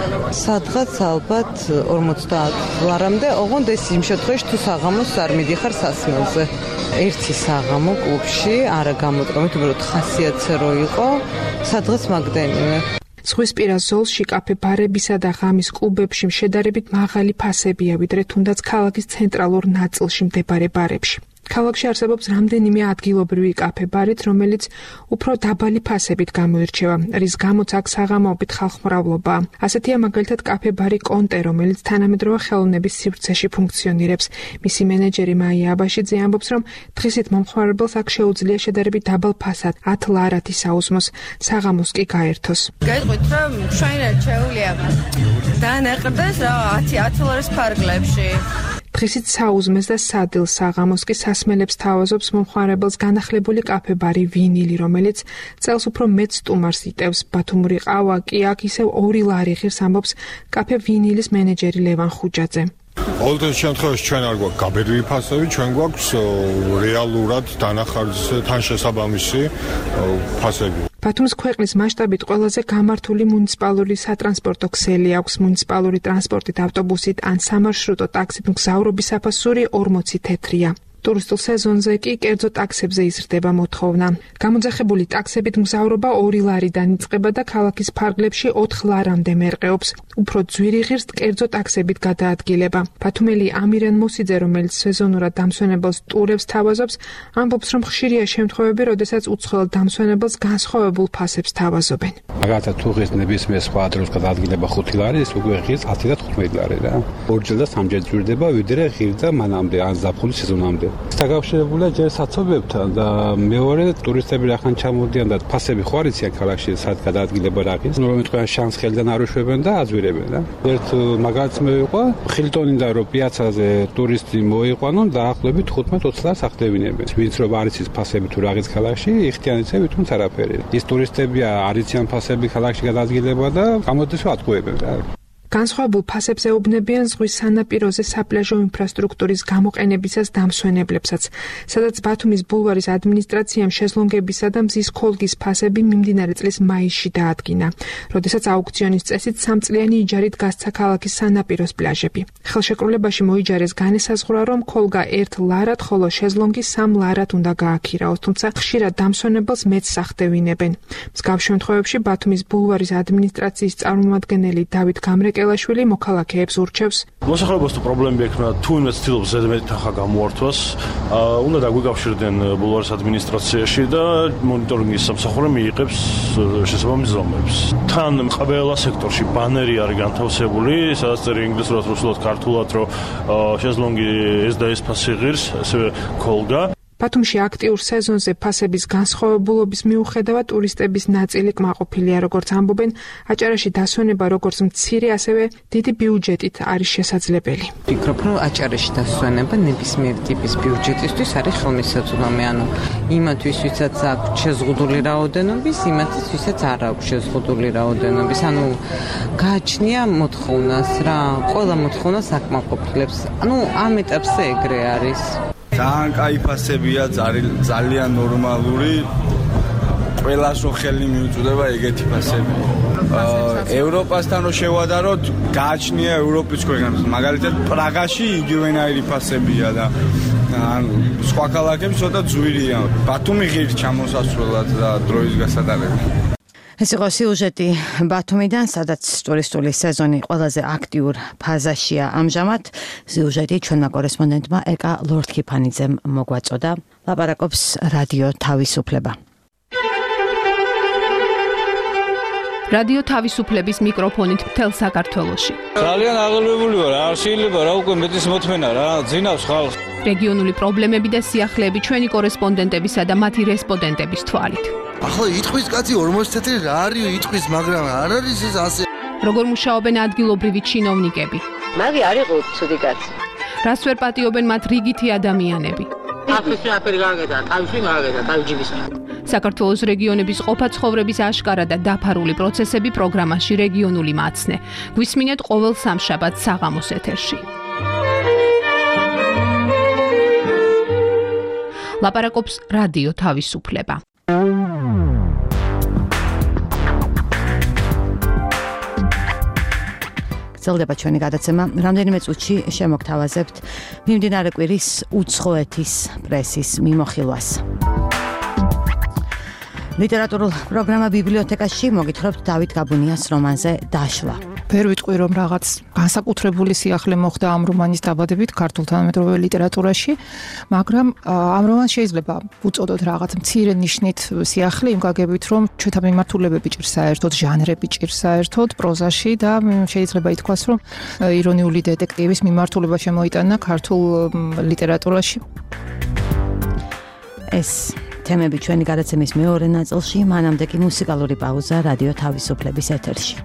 სადღაც ალბათ ორმოცდაათ ლარამდე, ოღონდ ეს იმ შემთხვევაში თუ საღამოს არ მიდიხარ სასმელზე. ერთი საღამო კლუბში, არა გამოდგომით, უბრალოდ ხასიათზე რო იყო, სადღაც მაგდენივე. ზღვისპირა ზოლში კაფე-ბარებისა და ღამის კლუბებში შედარებით მაღალი ფასებია, ვიდრე თუნდაც ქალაქის ცენტრალურ ნაწილში მდებარე ბარებში. ქალაქში არსებობს რამდენიმე ადგილობრივი კაფე-ბარით, რომელიც უფრო დაბალი ფასებით გამოირჩევა, რის გამოც აქ საღამოობით ხალხმრავლობაა. ასეთია მაგალითად კაფე-ბარი კონტე, რომელიც თანამედროვე ხელოვნების სივრცეში ფუნქციონირებს. მისი მენეჯერი მაია აბაშიძე ამბობს, რომ დღისით მომხმარებელს აქ შეუძლია შედარებით დაბალ ფასად ათ ლარათი საუზმოს, საღამოს კი გაერთოს. გაიყვით, რომ შვენად შეუძლია დაანაყრდეს ათი ლარის ფარგლებში. დღისით საუზმეს და სადილ საღამოს კი სასმელებს თავაზობს მომხმარებელს განახლებული კაფე-ბარი ვინილი, რომელიც წელს უფრო მეტ სტუმარს იტევს. ბათუმური ყავა კი აქ ისევ ორი ლარი ღირს, ამბობს კაფე ვინილის მენეჯერი ლევან ხუჯაძე. ყოველთვის შემთხვევაში ჩვენ არ გვაქვს გაბედული ფასები, ჩვენ გვაქვს რეალურად დანახარჯთან შესაბამისი ფასები. ბათუმის ქვეყნის მასშტაბით ყველაზე გამართული მუნიციპალური სატრანსპორტო ქსელი აქვს. მუნიციპალური ტრანსპორტით, ავტობუსით ან სამარშრუტო ტაქსით მგზავრობის საფასური ორმოცი თეთრია. ტურისტულ სეზონზე კი კერძო ტაქსებზე იზრდება მოთხოვნა. გამოძახებული ტაქსებით მგზავრობა ორი ლარიდან იწყება და ქალაქის ფარგლებში ოთხ ლარამდე მერყეობს. უფრო ძვირი ღირს კერძო ტაქსებით გადაადგილება. ბათუმელი ამირან მოსიძე, რომელიც სეზონურად დამსვენებელს ტურებს თავაზობს, ამბობს, რომ ხშირია შემთხვევები, როდესაც უცხოელ დამსვენებელს განსხვავებულ ფასებს თავაზობენ. მაგალითად, თუ ღირს ნებისმიერ სხვა დროს გადაადგილება ხუთი ლარი, ეს უკვე ღირს ათი და თხუთმეტი ლარი რა. ორჯერ და სამჯერ ძვირდება, ვიდრე ღირს და მანამდე, ან ზაფხულის სეზონამდე. დაკავშირებულია ჯერ საცობებთან და მეორე ტურისტები რახან ჩამოდიან და ფასები ხო არ იციან ქალაქში სად გადაადგილება რა გინს რომ მეტყვიან შანს ხელიდან არ უშვებენ და აზვირებენ რა ერთ მაგალითს მე ვიყვა ხილტონიდან რომ პიაცაზე ტურისტი მოიყვანონ დაახლოებით თხუთმეტ ოცდაათ ლარს ახდევინებენ ვინც რომ არ იცის ფასები თუ რა გინს ქალაქში იხდიან იცები თუნდაც არაფერი ის ტურისტებია არ იციან ფასები ქალაქში გადაადგილება და გამოდის რომ ატყუებენ რა განსხვავებულ ფასებს ეუბნებიან ზღვის სანაპიროზე საპლაჟო ინფრასტრუქტურის გამოყენებისას დამსვენებლებსაც, სადაც ბათუმის ბულვარის ადმინისტრაციამ შეზლონგებისა და მზის ქოლგის ფასები მიმდინარე წლის მაისში დაადგინა, როდესაც აუქციონის წესით სამწლიანი იჯარით გასცა ქალაქის სანაპიროს პლაჟები. ხელშეკრულებაში მოიჯარეს განესაზღვრა, რომ ქოლგა ერთ ლარად, ხოლო შეზლონგი სამ ლარად უნდა გააქირაოს, თუმცა ხშირად დამსვენებელს მეც სახდევინებენ. მსგავს შემთხვევებში ბათუმის ბულვარის ადმინისტრაციის წარმომადგენელი დავით გამრეკელი ელაშვილი მოქალაქეებს ურჩევს. მოსახლეობას თუ პრობლემები ექნა, თუ იმას ცდილობს ზედმეტი თანხა გამოართვას, უნდა დაგვიკავშირდნენ ბულვარის ადმინისტრაციაში და მონიტორინგის სამსახური მიიღებს შესაბამის ზომებს. თან ყველა სექტორში ბანერი არის განთავსებული, სადაც წერია ინგლისურად, რუსულად, ქართულად, რომ შეზლონგი ეს და ეს ფასი ღირს, ასევე ქოლგა. ბათუმში აქტიურ სეზონზე ფასების განსხვავებულობის მიუხედავად ტურისტების ნაწილი კმაყოფილია, როგორც ამბობენ, აჭარაში დასვენება როგორც მცირე, ასევე დიდი ბიუჯეტით არის შესაძლებელი. ვფიქრობ, რომ აჭარაში დასვენება ნებისმიერ ტიპის ბიუჯეტისთვის არის ხელმისაწვდომი, ანუ იმათვის, ვისაც აქვს შეზღუდული რაოდენობის, იმათვის, ვისაც არ აქვს შეზღუდული რაოდენობის, ანუ გააჩნია მოთხოვნას რა, ყველა მოთხოვნას აკმაყოფილებს. ანუ ამ ეტაპზე ეგრე არის. ძალიან კაი ფასებია, ძალიან ნორმალური. ყველას რო ხელი მიუწვდება ეგეთი ფასები. ევროპასთან რო შევადაროთ, გააჩნია ევროპის ქვეყნებს. მაგალითად, პრაღაში იგივენაირი ფასებია და ან სხვა ქალაქებში ცოტა ძვირია. ბათუმი ღირს ჩამოსასვლელად და დროის გასატარებლად. ეს იყო სიუჟეტი ბათუმიდან, სადაც ტურისტული სეზონი ყველაზე აქტიურ ფაზაშია ამჟამად. სიუჟეტი ჩვენმა კორესპონდენტმა ეკა ლორდქიფანიძემ მოგვაწოდა. ლაპარაკობს რადიო თავისუფლება. რადიო თავისუფლების მიკროფონით მთელ საქართველოში. ძალიან აღელვებული ვარ, არ შეიძლება რა უკვე მეტის მოთმენა რა, ძინავს ხალხს. რეგიონული პრობლემები და სიახლეები ჩვენი კორესპონდენტებისა და მათი რესპონდენტების თვალით. ახლა იტყვის კაცი ორმოცი წელი რა არის იტყვის, მაგრამ არ არის ეს ასე. როგორ მუშაობენ ადგილობრივი ჩინოვნიკები? მაგი არ იყო ცუდი კაცი. რას ვერ პატიობენ მათ რიგითი ადამიანები? აფის აფერი გაგედა, თავში გაგედა, თავჯიბის. საქართველოს რეგიონების ყოფა ცხოვრების აშკარა და დაფარული პროცესები პროგრამაში რეგიონული მაცნე. გვისმინეთ ყოველ სამშაბათს საღამოს ეთერში. ლაპარაკობს რადიო თავისუფლება. გრძელდება ჩვენი გადაცემა. რამდენიმე წუთში შემოგთავაზებთ მიმდინარე კვირის უცხოეთის პრესის მიმოხილვას. ლიტერატურულ პროგრამა ბიბლიოთეკაში მოგითხრობთ დავით გაბუნიას რომანზე დაშლა. ვერ ვიტყვი რომ რაღაც განსაკუთრებული სიახლე მოხდა ამ რომანის დაბადებით ქართულ თანამედროვე ლიტერატურაში, მაგრამ ამ რომანს შეიძლება უწოდოთ რაღაც მცირე ნიშნით სიახლე იმ გაგებით, რომ ჩვენთა მიმართულებები ჭირს საერთოდ, ჟანრები ჭირს საერთოდ პროზაში და შეიძლება ითქვას, რომ ირონიული დეტექტივის მიმართულება შემოიტანა ქართულ ლიტერატურაში. ეს თემები ჩვენი გადაცემის მეორე ნაწილში, მანამდე კი მუსიკალური პაუზა რადიო თავისუფლების ეთერში.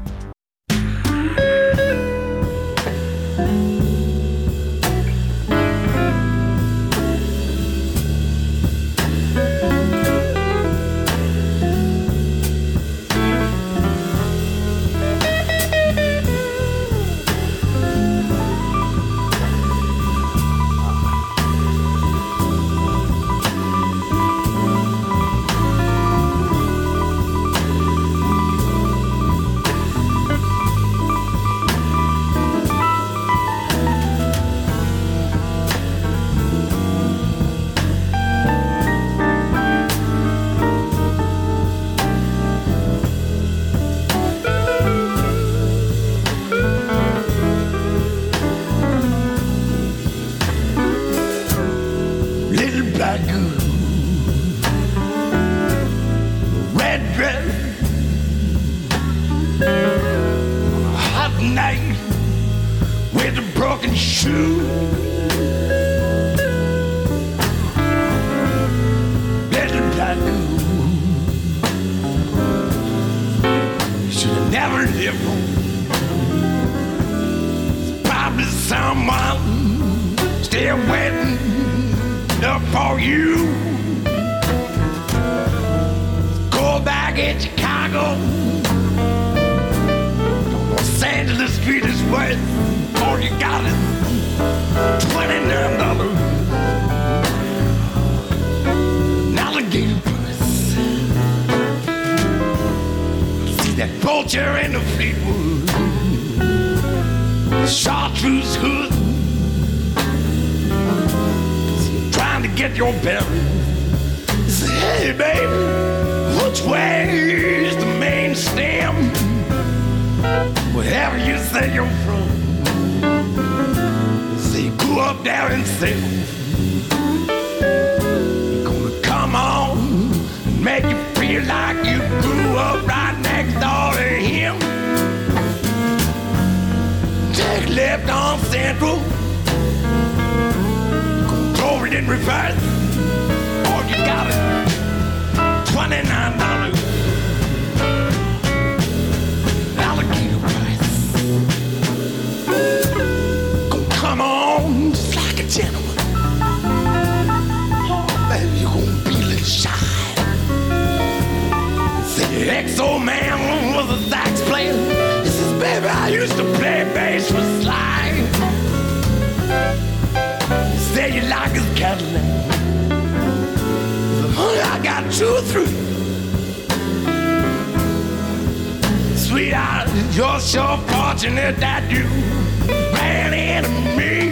Sweet sweetheart, you're so fortunate that you ran into me.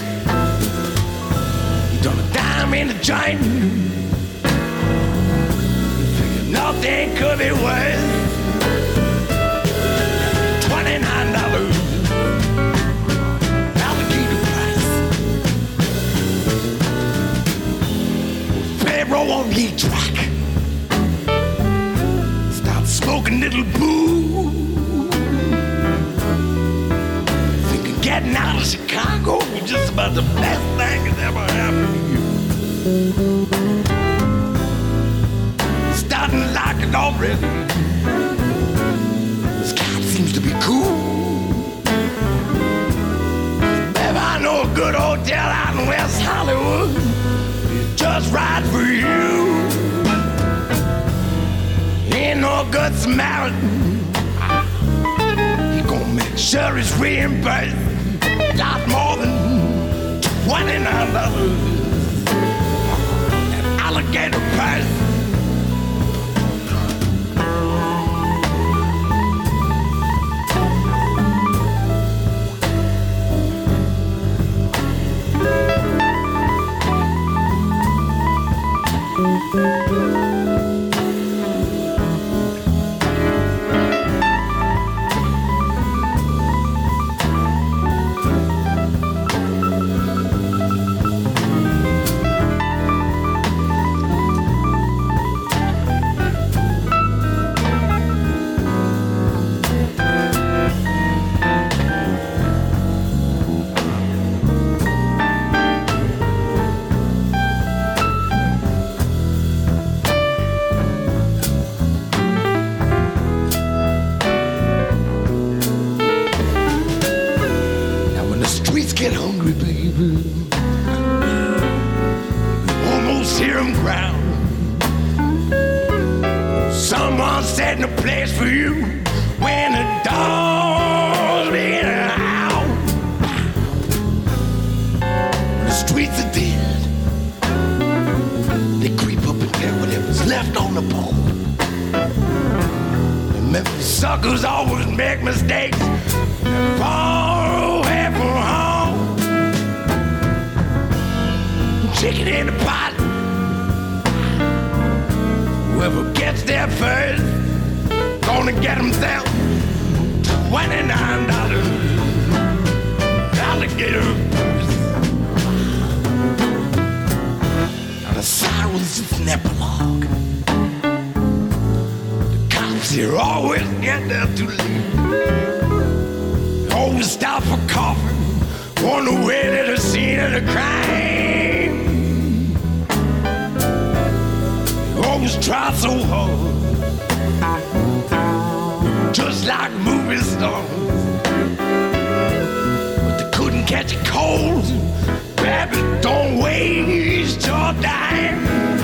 You done a dime in the joint. Figured nothing could be worth twenty-nine dollars. Alligator price. Pharaoh on the track. Start smoking little boo. Thinking getting out of Chicago was just about the best thing that ever happened to you. Starting to like it already. This guy seems to be cool. Baby, I know a good hotel out in West Hollywood. It's just right for you. Ain't no good Samaritan. He gonna make sure it's reimbursed. A lot more than twenty-nine dollars. An alligator price. Get hungry, baby. Almost hear them growl. Someone's setting a place for you when the dogs begin to howl. When the streets are dead, they creep up and get whatever's left on the board. The Memphis suckers always make mistakes and fall away from home. Chicken in the pot. Whoever gets there first, gonna get himself twenty-nine dollars. Alligator purse. Now the sirens of an epilogue. The cops here always get there too late. Always stop for coffee on the way to the scene of the crime. Always try so hard, just like movie stars, but they couldn't catch a cold. Baby, don't waste your time.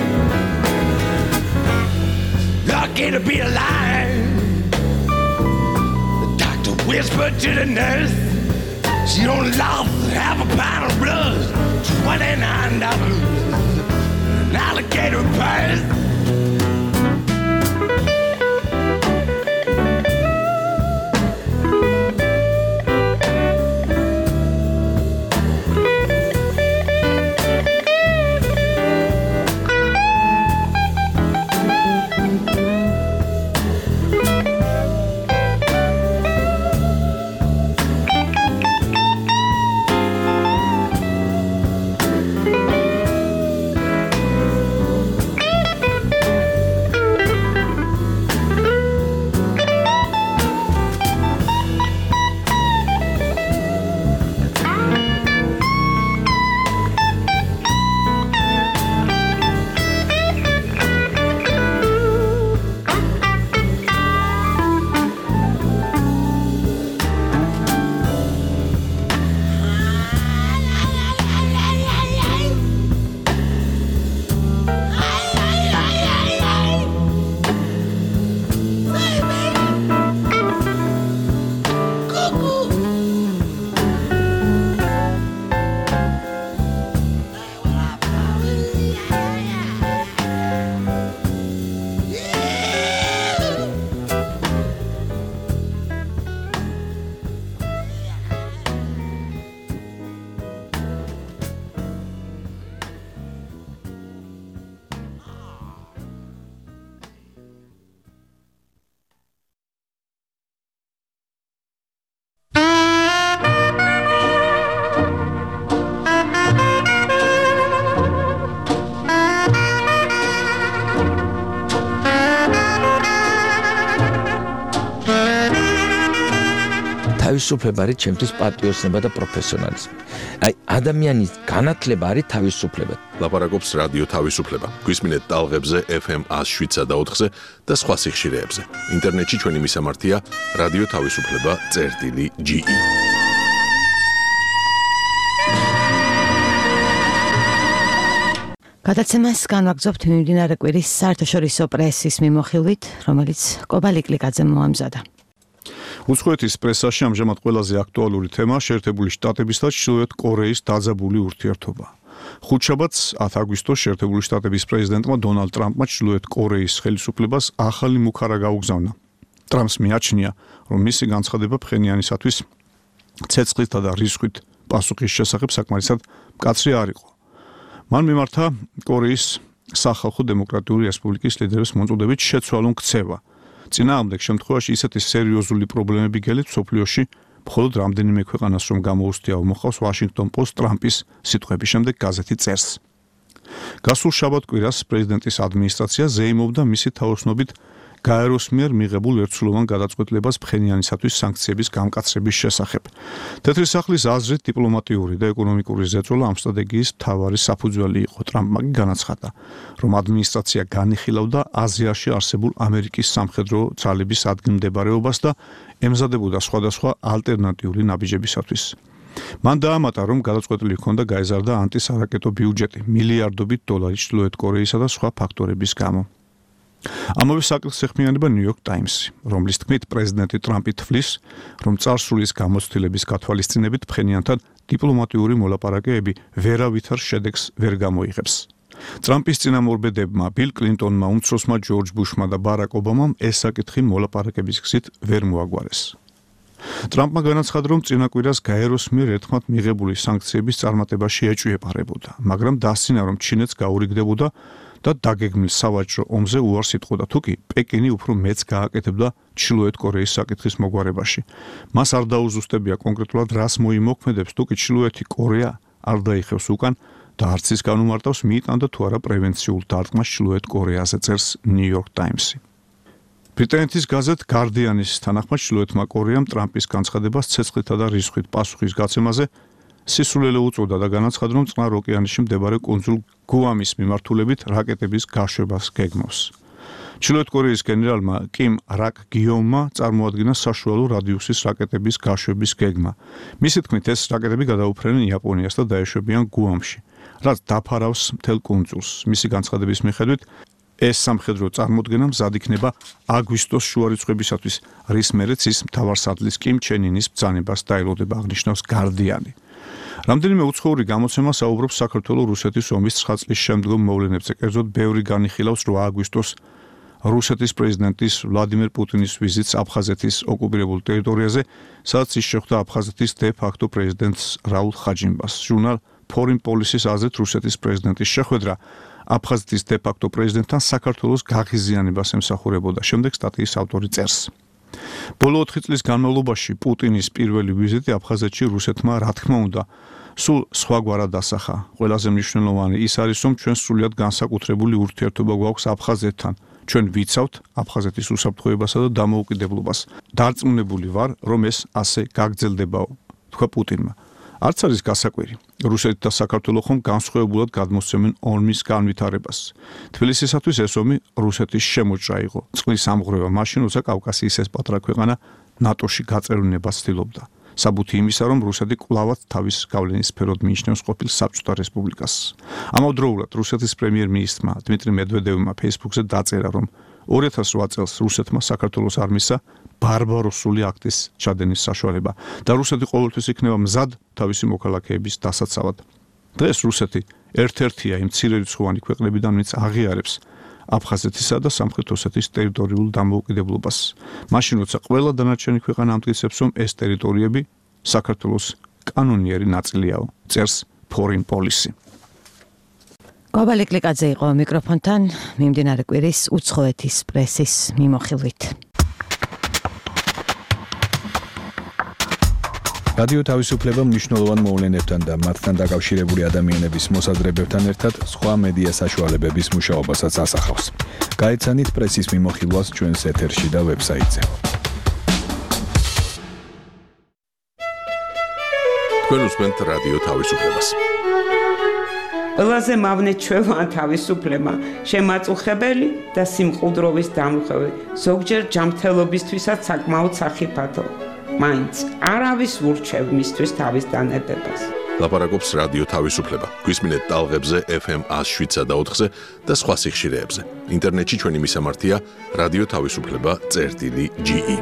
Lucky to be alive. The doctor whispered to the nurse, she only lost half a pound of blood. Twenty-nine dollars, an alligator purse. თავისუფლება არის ჩემთვის პატრიოტიზმი და პროფესიონალიზმი. აი ადამიანის განათლება არის თავისუფლება. ლაპარაკობს რადიო თავისუფლება. გვისმინეთ ტალღებზე ეფ ემ one oh seven და ოთხზე და სხვა სიხშირეებზე. ინტერნეტში ჩვენი მისამართია რადიო თავისუფლება წერტილი ჯი ი. გადაცემას განვაგრძობთ მიმდინარე კვირის საერთაშორისო პრესის მიმოხილვით, რომელიც კობალიკლიკაძემ მოამზადა. უცხოეთის პრესაში ამჟამად ყველაზე აქტუალური თემა შეერთებული შტატების და ჩრდილოეთ კორეის დაძაბული ურთიერთობა. ხუთშაბათს ათი აგვისტოს შეერთებული შტატების პრეზიდენტმა დონალდ ტრამპმა ჩრდილოეთ კორეის ხელისუფლებას ახალი მუქარა გაუგზავნა. ტრამპს მიაჩნია, რომ მისი განცხადება ფხენიანისათვის ცეცხლითა და რისხვით პასუხის შესახებ საკმარისად მკაცრი არ იყო. მან მიმართა კორეის სახალხო დემოკრატიული რესპუბლიკის ლიდერების მოწოდებით შეცვალო ქცევა. წინააღმდეგ შემთხვევაში ისეთი სერიოზული პრობლემები გელით სოფლიოში მხოლოდ რამდენიმე ქვეყანას რომ გამოუსთია უმოხავს Washington Post ტრამპის სიტყვების შემდეგ გაზეთი წერს. გასულ შაბათ-კვირას პრეზიდენტის ადმინისტრაცია ზეიმობდა მისი თაოსნობით გაეროს მიერ მიღებულ ერთსულოვან გადაწყვეტილებას ფხენიანისათვის სანქციების გამკაცრების შესახებ. თეთრი სახლის აზრით დიპლომატიური და ეკონომიკური ზეწოლა ამ სტრატეგიის მთავარი საფუძველი იყო. ტრამპმა კი განაცხადა, რომ ადმინისტრაცია განიხილავდა აზიაში არსებულ ამერიკის სამხედრო ძალების ადგილმდებარეობას და ემზადებოდა სხვადასხვა ალტერნატიული ნაბიჯებისათვის. მან დაამატა, რომ გადაწყვეტილი ჰქონდა გაეზარდა ანტისარაკეტო ბიუჯეტი მილიარდობით დოლარი ჩრდილოეთ კორეისა და სხვა ფაქტორების გამო. ამავე საკითხს ეხმიანება New York Times, რომლის თქმით პრეზიდენტი ტრამპი თვლის, რომ წარსულის გამოცდილების გათვალისწინებით ფხენიანთან დიპლომატიური მოლაპარაკებები ვერავითარ შედეგს ვერ გამოიღებს. ტრამპის წინამორბედებმა, ბილ კლინტონმა, უმცროსმა ჯორჯ ბუშმა და ბარაკ ობამამ ეს საკითხი მოლაპარაკების გზით ვერ მოაგვარეს. ტრამპმა განაცხადა, რომ წინა კვირას გაეროს მიერ ერთხმად მიღებული სანქციების წარმატებაში ეჭვიეპარებოდა, მაგრამ დასცინა, რომ ჩინეთს გაურიგდებოდა და დაგეგმილ სავაჭრო ომზე უარს იტყოდა, თუკი პეკინი უფრო მეც გააკეთებდა ჩრდილოეთ კორეის საკითხის მოგვარებაში. მას არ დაუზუსტებია კონკრეტულად რას მოიმოქმედებს, თუკი ჩრდილოეთი კორეა არ დაიხევს უკან და არც ის განუმარტავს მიიტანდა თუ არა პრევენციულ დარტყმას ჩრდილოეთ კორეაზე, წერს New York Times-ი. ბრიტანეთის გაზეთ Guardian-ის თანახმად ჩრდილოეთმა კორეამ ტრამპის განცხადებას ცეცხლითა და რისხვით პასუხის გაცემაზე სისულელე უწოდა და განაცხადა, რომ წყნარ ოკეანეში მდებარე კუნძულ გუამის მიმართულებით რაკეტების გაშვებას გეგმავს. ჩრდილოეთ კორეის გენერალმა კიმ რაკ გიომმა წარმოადგინა საშუალო რადიუსის რაკეტების გაშვების გეგმა. მისი თქმით, ეს რაკეტები გადაუფრენენ იაპონიას და დაეშვებიან გუამში, რაც დაფარავს მთელ კუნძულს. მისი განცხადების მიხედვით, ეს სამხედრო წარმოდგენა მზად იქნება აგვისტოს შუარიცხვებისათვის, რის მერეც ის მთავარსარდლის კიმ ჩენ ინის ბრძანებას დაელოდება, აღნიშნავს Guardian-ი. რამდენიმე უცხოური გამოცემა საუბრობს საქართველო-რუსეთის ომის ცხრა წლის შემდგომ მოვლენებზე, კერძოდ ბევრი განიხილავს რვა აგვისტოს რუსეთის პრეზიდენტის ვლადიმერ პუტინის ვიზიტს აფხაზეთის ოკუპირებულ ტერიტორიაზე, სადაც ის შეხვდა აფხაზეთის დე-ფაქტო პრეზიდენტს რაულ ხაჯიმბას. ჟურნალ Foreign Policy-ის აზრით რუსეთის პრეზიდენტის შეხვედრა აფხაზეთის დე-ფაქტო პრეზიდენტთან საქართველოს გაღიზიანებას ემსახურებოდა. შემდეგ სტატიის ავტორი წერს. ბოლო ოთხი წლის განმავლობაში პუტინის პირველი ვიზიტი აფხაზეთში რუსეთმა რა თქმა უნდა სულ სხვაგვარად ასახა. ყველაზე მნიშვნელოვანი ის არის, რომ ჩვენ სრულიად განსაკუთრებული ურთიერთობა გვაქვს აფხაზეთთან. ჩვენ ვიცავთ აფხაზეთის უსაფრთხოებასა და დამოუკიდებლობას. დარწმუნებული ვარ, რომ ეს ასე გაგრძელდებაო, თქვა პუტინმა. არც არის გასაკვირი. რუსეთი და საქართველო ხომ განსხვავებულად გადმოსცემენ ომის განვითარებას. თბილისისათვის ეს ომი რუსეთის შემოჭრა იყო. წყლის ამღვრევა მაშინ, როცა კავკასიის ეს პატარა ქვეყანა ნატოში გაწევრიანებას ცდილობდა. საბუთი იმისა, რომ რუსეთი კვლავაც თავის გავლენის სფეროდ მიიჩნევს ყოფილ საბჭოთა რესპუბლიკას. ამავდროულად რუსეთის პრემიერ-მინისტრმა დმიტრი მედვედევმა Facebook-ზე დაწერა, რომ ორი ათას რვა წელს რუსეთმა საქართველოს არმისა ბარბაროსული აქტის ჩადენის საშუალება და რუსეთი ყოველთვის იქნება მზად თავისი მოქალაქეების დასაცავად. დღეს რუსეთი ერთ-ერთია იმ მცირერიცხოვანი ქვეყნებიდან, ვინც აღიარებს აფხაზეთისა და სამხრეთ ოსეთის ტერიტორიულ დამოუკიდებლობას. მაშინ, როცა ყველა დანარჩენი ქვეყანა ამტკიცებს, რომ ეს ტერიტორიები საქართველოს კანონიერი ნაწილიაო, წერს Foreign Policy. კობალიკლიკაძე იყო მიკროფონთან მიმდინარე კვირის უცხოეთის პრესის მიმოხილვით. რადიო თავისუფლება მნიშვნელოვან მოვლენებთან და მათთან დაკავშირებული ადამიანების მოსაზრებებთან ერთად სხვა მედია საშუალებების მუშაობასაც ასახავს. გაეცანით პრესის მიმოხილვას ჩვენს ეთერში და ვებსაიტზე. თქვენ უსმენთ რადიო თავისუფლებას. ყველაზე მავნე ჩვევაა თავისუფლება, შემაწუხებელი და სიმყუდროვის დამხევი, ზოგჯერ ჯანმრთელობისთვისაც საკმაოდ სახიფათო. მაინც არავის ურჩევ მისთვის თავის დანებებას. ლაპარაკობს რადიო თავისუფლება. გვისმინეთ ტალღებზე ეფ ემ ათს შვიდსა და ოთხზე და სხვა სიხშირეებზე. ინტერნეტში ჩვენი მისამართია რადიო თავისუფლება წერტილი ჯი ი.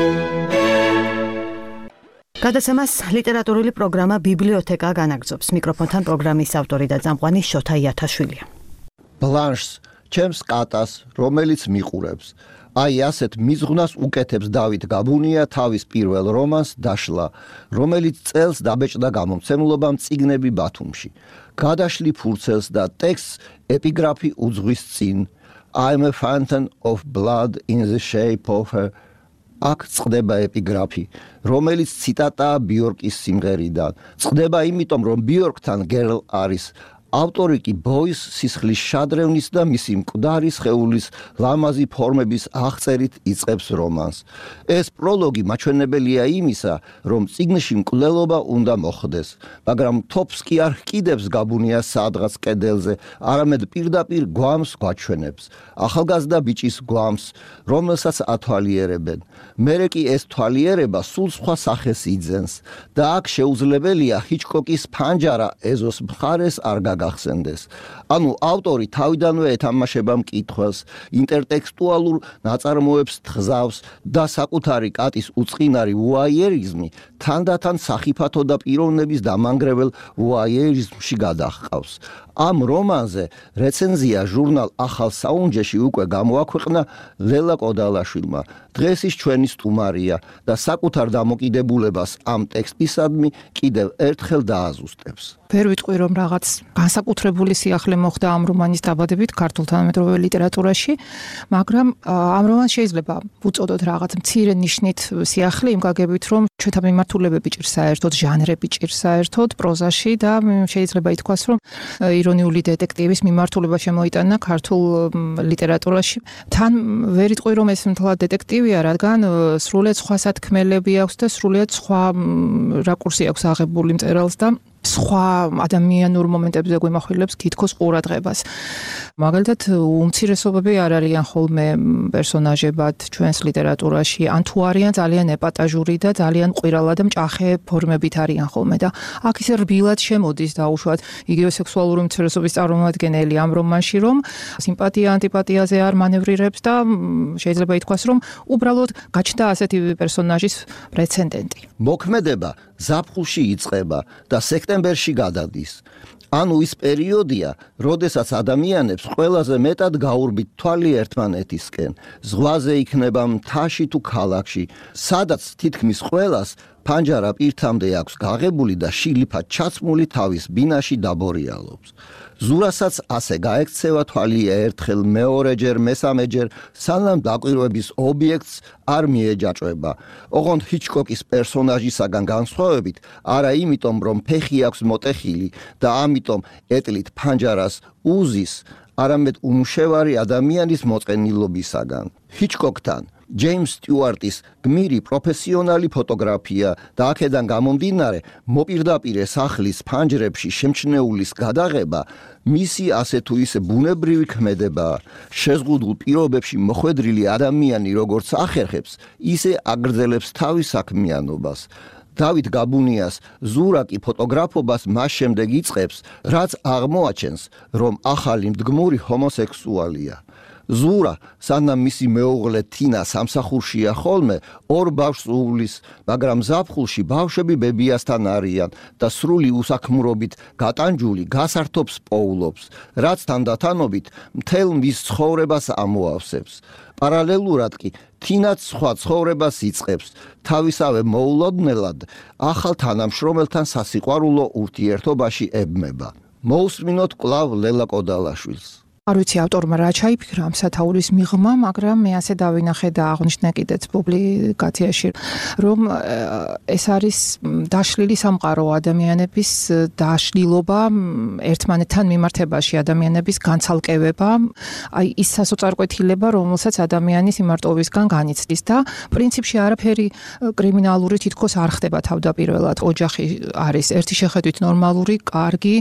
გადაცემას ლიტერატურული პროგრამა ბიბლიოთეკა განაგრძობს. მიკროფონთან პროგრამის ავტორი და წამყვანი შოთა იათაშვილია. ბლანშს, ჩემს კატას, რომელიც მიყურებს. აი ასეთ მიზღვნას უკეთებს დავით გაბუნია თავის პირველ რომანს დაშლა, რომელიც წელს დაბეჭდა გამომცემლობამ წიგნები ბათუმში. გადაშლი ფურცელს და ტექსტს ეპიგრაფი უძღვის წინ. I'm a fountain of blood in the shape of a აქ წყდება ეპიგრაფი, რომელიც ციტატაა ბიორკის სიმღერიდან. წყდება იმიტომ, რომ ბიორკთან გერლ არის. ავტორი კი ბოის სისხლის შადრევნის და მისი მკვდარი სხეულის ლამაზი ფორმების აღწერით იწყებს რომანს. ეს პროლოგი მაჩვენებელია იმისა, რომ წიგნში მკვლელობა უნდა მოხდეს, მაგრამ თოფს კი არ ჰკიდებს გაბუნიას სადღაც კედელზე, არამედ პირდაპირ გვამს გვაჩვენებს. ახალგაზრდა ბიჭის გვამს, რომელსაც ათვალიერებენ. მერე კი ეს თვალიერება სულ სხვა სახეს იძენს და აქ შეუძლებელია ჰიჩკოკის ფანჯარა ეზოს მხარეს არ გაგახსენდეს. ანუ ავტორი თავიდანვე ეთამაშება მკითხვას, ინტერტექსტუალურ ნაწარმოებს თხზავს და საკუთარი კატის უწყინარი ვუაიერიზმი თანდათან სახიფათო და პიროვნების დამანგრეველ ვუაიერიზმში გადაჰყავს. ამ რომანზე რეცენზია ჟურნალ ახალ საუნჯეში უკვე გამოაქვეყნა ლელა კოდალაშვილმა. დღეს ის ჩვენი სტუმარია და საკუთარ დამოკიდებულებას ამ ტექსტისადმი კიდევ ერთხელ დააზუსტებს. ვერ ვიტყვი რომ რაღაც განსაკუთრებული სიახლე მოხდა ამ რომანის დაბადებით ქართულ თანამედროვე ლიტერატურაში, მაგრამ ამ რომანს შეიძლება უწოდოთ რაღაც მცირე ნიშნით სიახლე იმ გაგებით, რომ ჩვენთა მიმართულებები ჭირს საერთოდ, ჟანრები ჭირს საერთოდ პროზაში და შეიძლება ითქვას, რომ ირონიული დეტექტივის მიმართულება შემოიტანა ქართულ ლიტერატურაში. თან ვერ ვიტყვი რომ ეს მთლად დეტექტივია, რადგან სრულიად სხვა სათქმელები აქვს და სრულიად სხვა რაკურსი აქვს აღებული მწერალს და სხვა ადამიანურ მომენტებზე გვემახვილებს თითქოს ყურადღებას. მაგალითად, უმცირესობები არ არიან ხოლმე პერსონაჟებად ჩვენს ლიტერატურაში, ან თუ არიან ძალიან ეპატაჟური და ძალიან ყვირალა და მჭახე ფორმებით არიან ხოლმე და აქ ისე რბილად შემოდის დაუშვათ იგივე სექსუალური უმცირესობის წარმომადგენელი ამ რომანში, რომ სიმპათია ანტიპათიაზე არ მანევრირებს და შეიძლება ითქვას, რომ უბრალოდ გაჩნდა ასეთი პერსონაჟის პრეცედენტი. მოქმედება ზაფხულში იწყება და სექტემბერში გადადის. ანუ ის პერიოდია, როდესაც ადამიანებს ყველაზე მეტად გაურბით თვალი ერთმანეთისკენ. ზღვაზე იქნება მთაში თუ ქალაქში, სადაც თითქმის ყველას ფანჯარა პირთამდე აქვს გაღებული და შილიფად ჩაცმული თავის ბინაში დაბორიალობს. ზურასაც ასე გაექცევა თვალი ერთხელ, მეორეჯერ, მესამეჯერ, სანამ დაკვირვების ობიექტს არ მიეჯაჭვება. ოღონდ ჰიჩკოკის პერსონაჟისაგან განსხვავებით, არა იმიტომ, რომ ფეხი აქვს მოტეხილი და ამიტომ ეტლით ფანჯარას უზის, არამედ უმშევარი ადამიანის მოწყენილობისაგან. ჰიჩკოკთან ჯეიმს სტიუარტის გმირი პროფესიონალი ფოტოგრაფია და აქედან გამომდინარე მოპირდაპირე სახლის ფანჯრებში შემჩნეულის გადაღება მისი ასე თუ ისე ბუნებრივი ქმედებაა. შეზღუდულ პირობებში მოხვედრილი ადამიანი როგორც ახერხებს, ისე აგრძელებს თავის საქმიანობას. დავით გაბუნიას ზურაკი ფოტოგრაფობას მას შემდეგ იწყებს, რაც აღმოაჩენს, რომ ახალი მდგმური ჰომოსექსუალია. ზურა, სანამ მისი მეუღლე თინა სამსახურშია ხოლმე, ორ ბავშვს უვლის, მაგრამ ზაფხულში ბავშვები ბებიასთან არიან და სრული უსაქმრობით გატანჯული გასართობს პოულობს, რაც თანდათანობით მთელ მის ცხოვრებას ამოავსებს. პარალელურად კი თინაც სხვა ცხოვრებას იწყებს, თავისავე მოულოდნელად ახალ თანამშრომელთან სასიყვარულო ურთიერთობაში ებმება. მოусმინოთ კვლავ ლელა კოდალაშვილს. არ ვიცი ავტორმა რა ჩაიფიქრა ამ სათაურის მიღმა, მაგრამ მე ასე დავინახე და აღნიშნა კიდეც პუბლიკაციაში, რომ ეს არის დაშლილი სამყარო ადამიანების დაშლილობა, ერთმანეთთან მიმართებაში ადამიანების განცალკევება, აი ის სასოწარკვეთილება, რომელსაც ადამიანი სიმარტოვისგან განიცდის და პრინციპში არაფერი კრიმინალური თითქოს არ ხდება თავდაპირველად. ოჯახი არის ერთი შეხედვით ნორმალური, კარგი,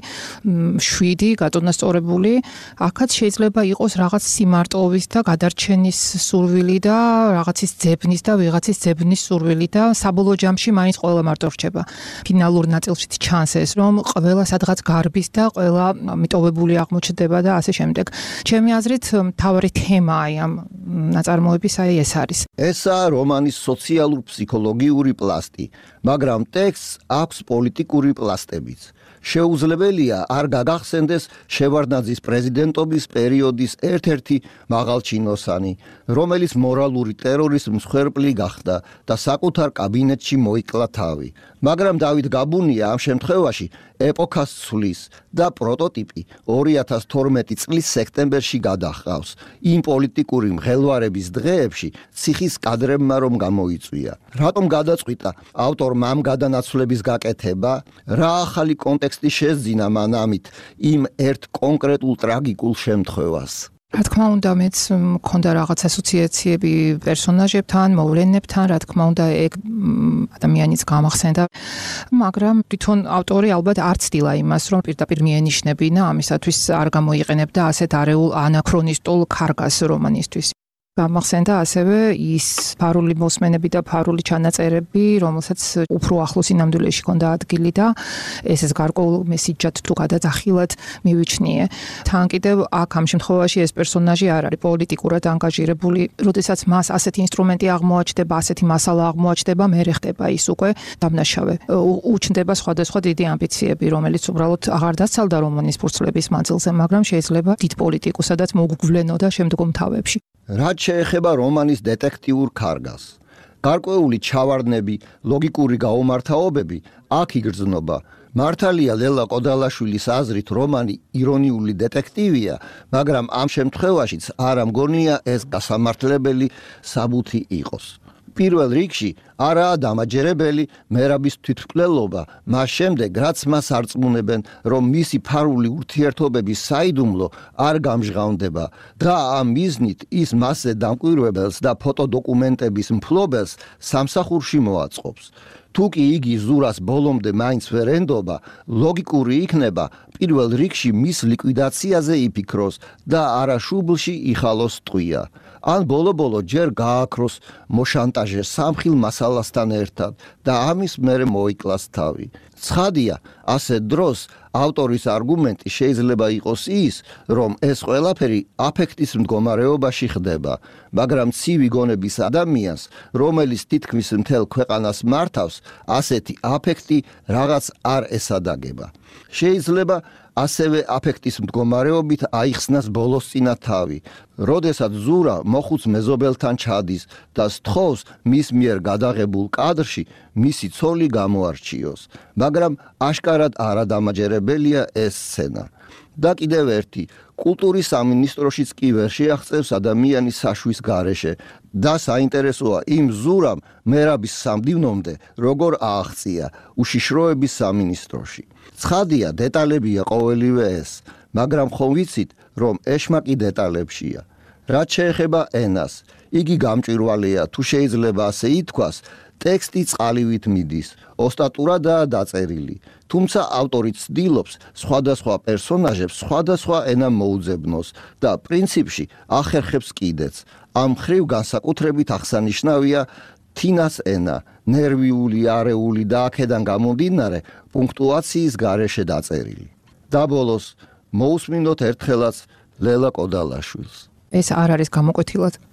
შვიდი, გაწონასწორებული, აქაც შეიძლება იყოს რაღაც სიმარტოვის და გადარჩენის სურვილი და რაღაცის ძებნის და ვიღაცის ძებნის სურვილი და საბოლოო ჯამში მაინც ყველა მარტო რჩება. ფინალურ ნაწილშიც ჩანს ეს, რომ ყველა სადღაც გარბის და ყველა მიტოვებული აღმოჩნდება და ასე შემდეგ. ჩემი აზრით, მთავარი თემა აი ამ ნაწარმოების აი ეს არის. ესაა რომანის სოციალურ-ფსიქოლოგიური პლასტი, მაგრამ ტექსტს აქვს პოლიტიკური პლასტებიც. შეუძლებელია არ გაგახსენდეს შევარდნაძის პრეზიდენტობის პერიოდის ერთ-ერთი მაღალჩინოსანი, რომელიც მორალური ტერორის მსხვერპლი გახდა და საკუთარ კაბინეტში მოიკლა თავი. მაგრამ დავით გაბუნია ამ შემთხვევაში ეპოქას ცვლის და პროტოტიპი ორი ათას თორმეტი წლის სექტემბერში გადაჰყავს. იმ პოლიტიკური მღელვარების დღეებში ციხის კადრებმა რომ გამოიწვია. რატომ გადაწყვიტა ავტორმა ამ გადანაცვლების გაკეთება? რა ახალი კონტექსტი შეძინა მან ამით იმ ერთ კონკრეტულ ტრაგიკულ შემთხვევას? რა თქმა უნდა, მეც მქონდა რაღაც ასოციაციები პერსონაჟებთან, მოვლენებთან, რა თქმა უნდა, ეგ ადამიანიც გამახსენდა, მაგრამ თვითონ ავტორი ალბათ არ ცდილა იმას, რომ პირდაპირ მიენიშნებინა ამისათვის არ გამოიყენებდა ასეთ არეულ ანაქრონისტულ ქარგას რომანისთვის. გამახსენდა ასევე ის ფარული მოსმენები და ფარული ჩანაწერები, რომელსაც უფრო ახლოს ინამდვილეში ჰქონდა ადგილი და ესეც გარკვეულ მესიჯად თუ გადაძახილად მივიჩნიე. თან კიდევ აქ ამ შემთხვევაში ეს პერსონაჟი არ არის პოლიტიკურად ანგაჟირებული, როდესაც მას ასეთი ინსტრუმენტი აღმოაჩნდება, ასეთი მასალა აღმოაჩნდება, მერე ხდება ის უკვე დამნაშავე. უჩნდება სხვადასხვა დიდი ამბიციები, რომელიც უბრალოდ აღარ დასცალდა რომანის ფურცლების მანძილზე, მაგრამ შეიძლება დიდ პოლიტიკოსადაც მოგვგვლენოდა შემდგომ თავებში. რაც შეეხება რომანის დეტექტიურ ქარგას. გარკვეული ჩავარდნები, ლოგიკური გაუმართავობები აქ იგრძნობა. მართალია ლელა ყოდალაშვილის აზრით რომანი ირონიული დეტექტივია, მაგრამ ამ შემთხვევაშიც არა მგონია ეს გასამართლებელი საბუთი იყოს. პირველ რიგში არაა დამაჯერებელი მერაბის თვითმკვლელობა, მას შემდეგ რაც მას არწმუნებენ, რომ მისი ფარული ურთიერთობების საიდუმლო არ გამჟღავნდება და ამ მიზნით ის მასზე დამკვირვებელს და ფოტოდოკუმენტების მფლობელს სამსახურში მოაწყობს. თუ კი იგი ზურას ბოლომდე მაინც ვერ ენდობა, ლოგიკური იქნება პირველ რიგში მის ლიკვიდაციაზე იფიქროს და არა შუბლში იხალოს ტყვია. ან ბოლო-ბოლო ჯერ გააქროს მოშანტაჟეს სამხილ მასალასთან ერთად და ამის მერე მოიკლას თავი. ცხადია, ასეთ დროს ავტორის არგუმენტი შეიძლება იყოს ის, რომ ეს ყველაფერი აფექტის მდგომარეობაში ხდება, მაგრამ ცივი გონების ადამიანს, რომელიც თითქმის მთელ ქვეყანას მართავს, ასეთი აფექტი რაღაც არ ესადაგება. შეიძლება ასევე აფექტის მდგომარეობით აიხსნას ბოლოსწინა თავი, როდესაც ზურა მოხუც მეზობელთან ჩადის და სთხოვს მის მიერ გადაღებულ კადრში მისი ცოლი გამოარჩიოს, მაგრამ აშკარად არადამაჯერებელია ეს სცენა. და კიდევ ერთი, კულტურის სამინისტროშიც კი ვერ შეაღწევს ადამიანის საშვის გარეშე და საინტერესოა იმ ზურამ მერაბის სამდივნომდე როგორ ააღწია უშიშროების სამინისტროში. ცხადია, დეტალებია ყოველივე ეს, მაგრამ ხომ ვიცით, რომ ეშმაკი დეტალებშია. რაც შეეხება ენას, იგი გამჭვირვალეა, თუ შეიძლება ასე ითქვას, ტექსტი წყალივით მიდის, ოსტატურადაა დაწერილი, თუმცა ავტორი ცდილობს სხვადასხვა პერსონაჟებს სხვადასხვა ენა მოუძებნოს და პრინციპში ახერხებს კიდეც. ამ მხრივ განსაკუთრებით აღსანიშნავია თინას ენა, ნერვიული, არეული და აქედან გამომდინარე პუნქტუაციის გარეშე დაწერილი. და ბოლოს მოусმინოთ ერთხელაც ლელა ყოდალაშვილს. ეს არ არის გამოკვეთილად.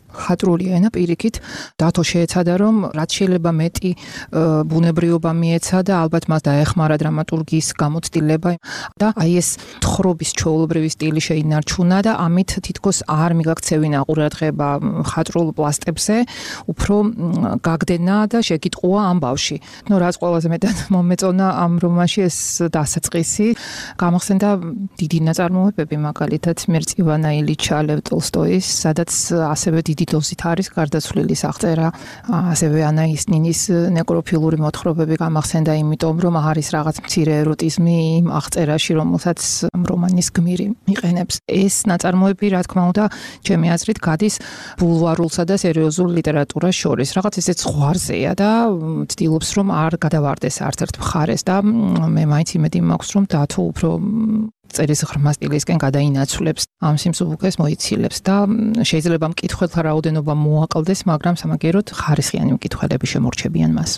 ხატრული ენა პირიქით დათო შეეცადა რომ რაც შეიძლება მეტი ბუნებრიობა მიეცადა ალბათ მას დაეხმარა დრამატურგიის გამოცდილება და აი ეს თხრობის ჩვეულებრივი სტილი შეინარჩუნა და ამით თითქოს არ მიგაქცევინა ყურადღება ხატრულ პლასტებზე უფრო გაგდენა და შეკითხვა ამბავში. ნუ რაც ყველაზე მეტად მომეწონა ამ რომანში ეს დასაწყისი გამახსენდა დიდი ნაწარმოებები მაგალითად მერწივანა ილიჩა ლევ ტოლსტოის სადაც ასევე დიდი დოზით არის გარდაცვლილი აღწერა ასევე ანა ისნინის ნეკროფილური მოთხრობები გამახსენდა იმიტომ რომ არის რაღაც მცირე ეროტიზმი იმ აღწერაში რომელსაც რომანის გმირი იყენებს ეს ნაწარმოები რა თქმა უნდა ჩემი აზრით გადის ბულვარულსა და სერიოზულ ლიტერატურას შორის რაღაც ისეთ ზღვარზეა და ცდილობს რომ არ გადავარდეს არც ერთ მხარეს და მე მაინც იმედი მაქვს რომ დათო უფრო წერის ღრმა სტილისკენ გადაინაცვლებს ამ სიმსუბუქეს მოიცილებს და შეიძლება მკითხველთა რაოდენობა მოაკლდეს მაგრამ სამაგეროდ ხარისხიანი მკითხველები შემორჩებიან მას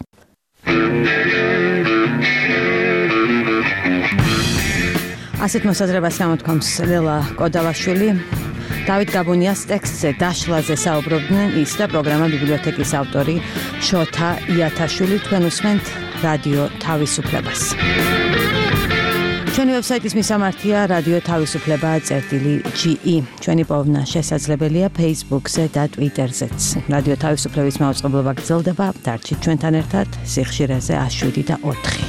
ასეთ მოსაზრებას გამოთქვამს ლელა კოდავაშვილი დავით გაბუნიას ტექსტზე დაშლაზე საუბრობდნენ ის და პროგრამა ბიბლიოთეკის ავტორი შოთა იათაშვილი თქვენ უსმენთ რადიო თავისუფლებას ჩვენი ვებსაიტის მისამართია რადიო თავისუფლება წერტილი ჯი ი ჩვენი პოვნა შესაძლებელია Facebook-ზე და Twitter-ზეც რადიო თავისუფლების მაუწყებლობა გრძელდება დარჩით ჩვენთან ერთად სიხშირეზე ათი შვიდი და ოთხი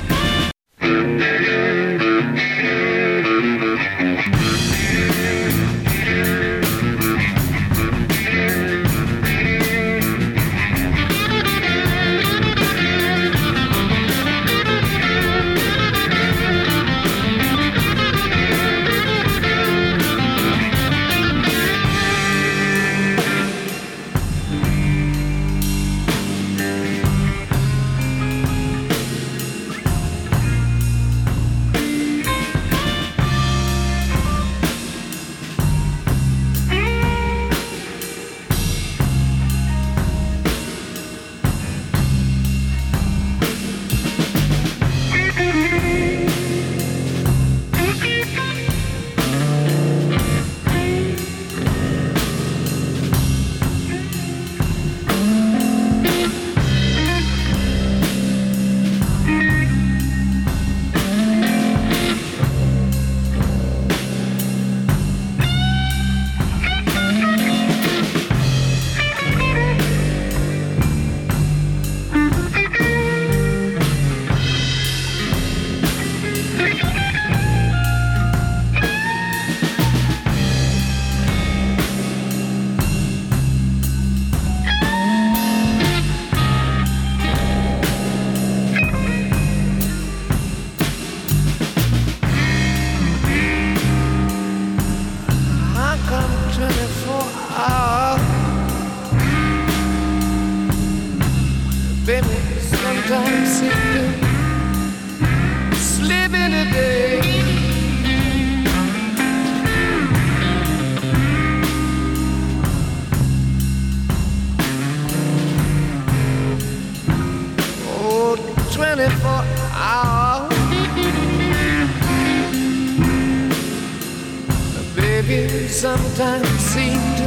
Sometimes seem to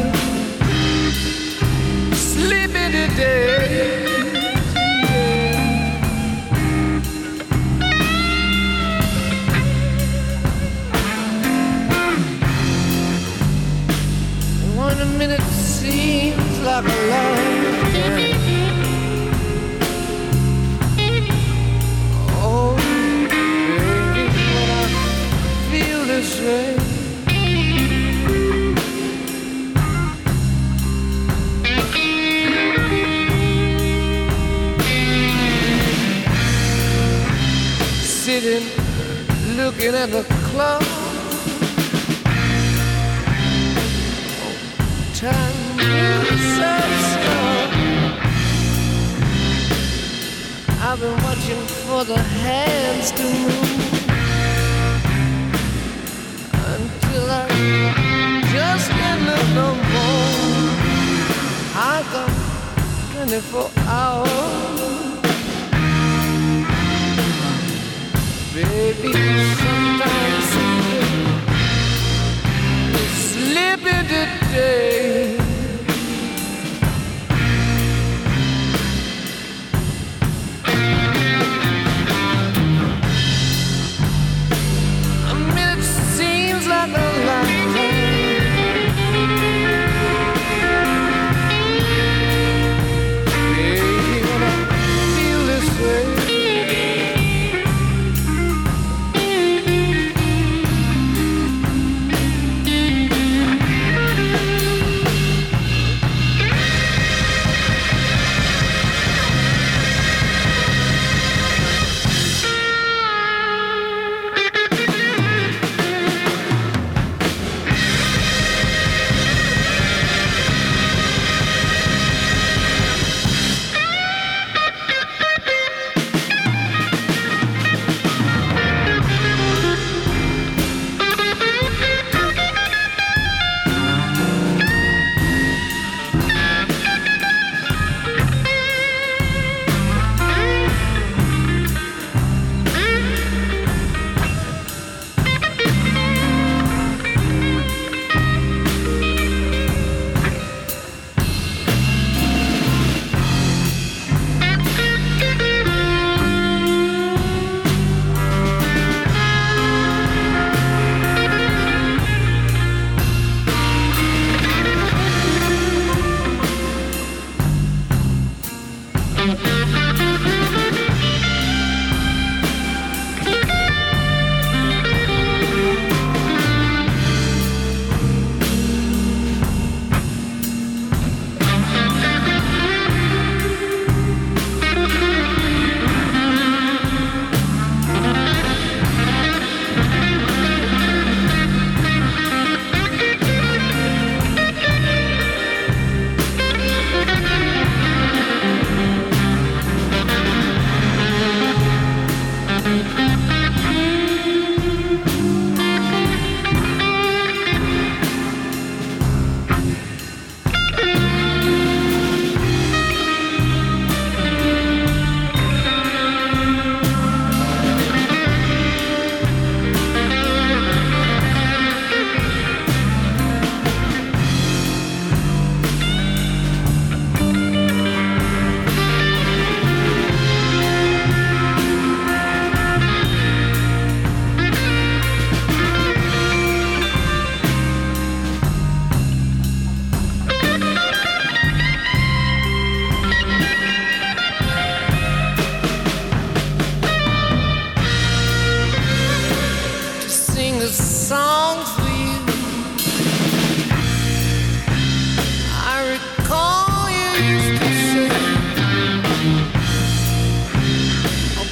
slip into day. One minute seems like a lifetime. Oh, baby, when I feel this way. Sitting, looking at the clock. Time moves so slow. I've been watching for the hands to move until I just can't look no more. I come twenty-four hours. Baby, sometimes you slip into day.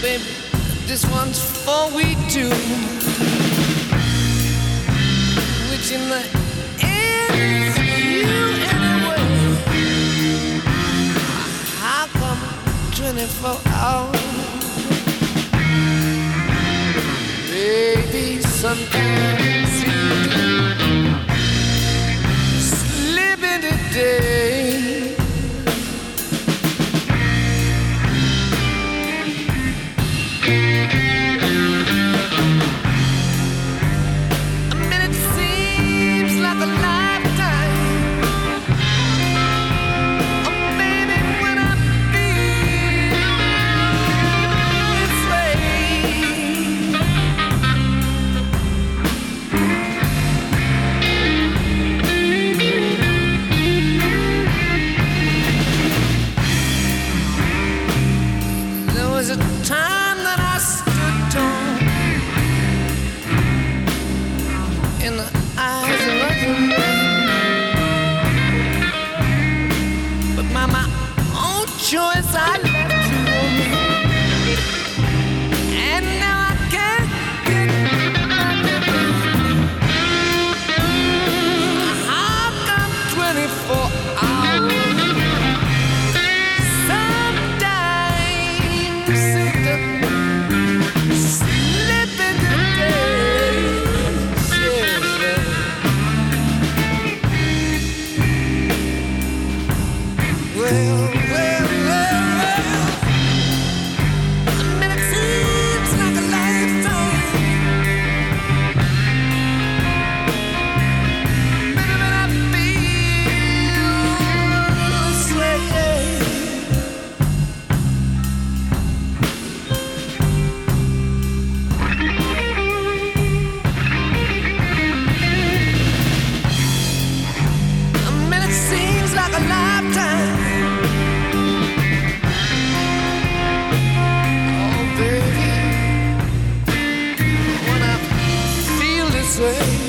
baby, this one's for we two. Which in the end is you anyway. How come twenty-four hours? Baby, sometimes you slip into day. Choice I left you, and now I can't get back. How come twenty-four hours? Sometimes it slip into days. Yes, well, well. Say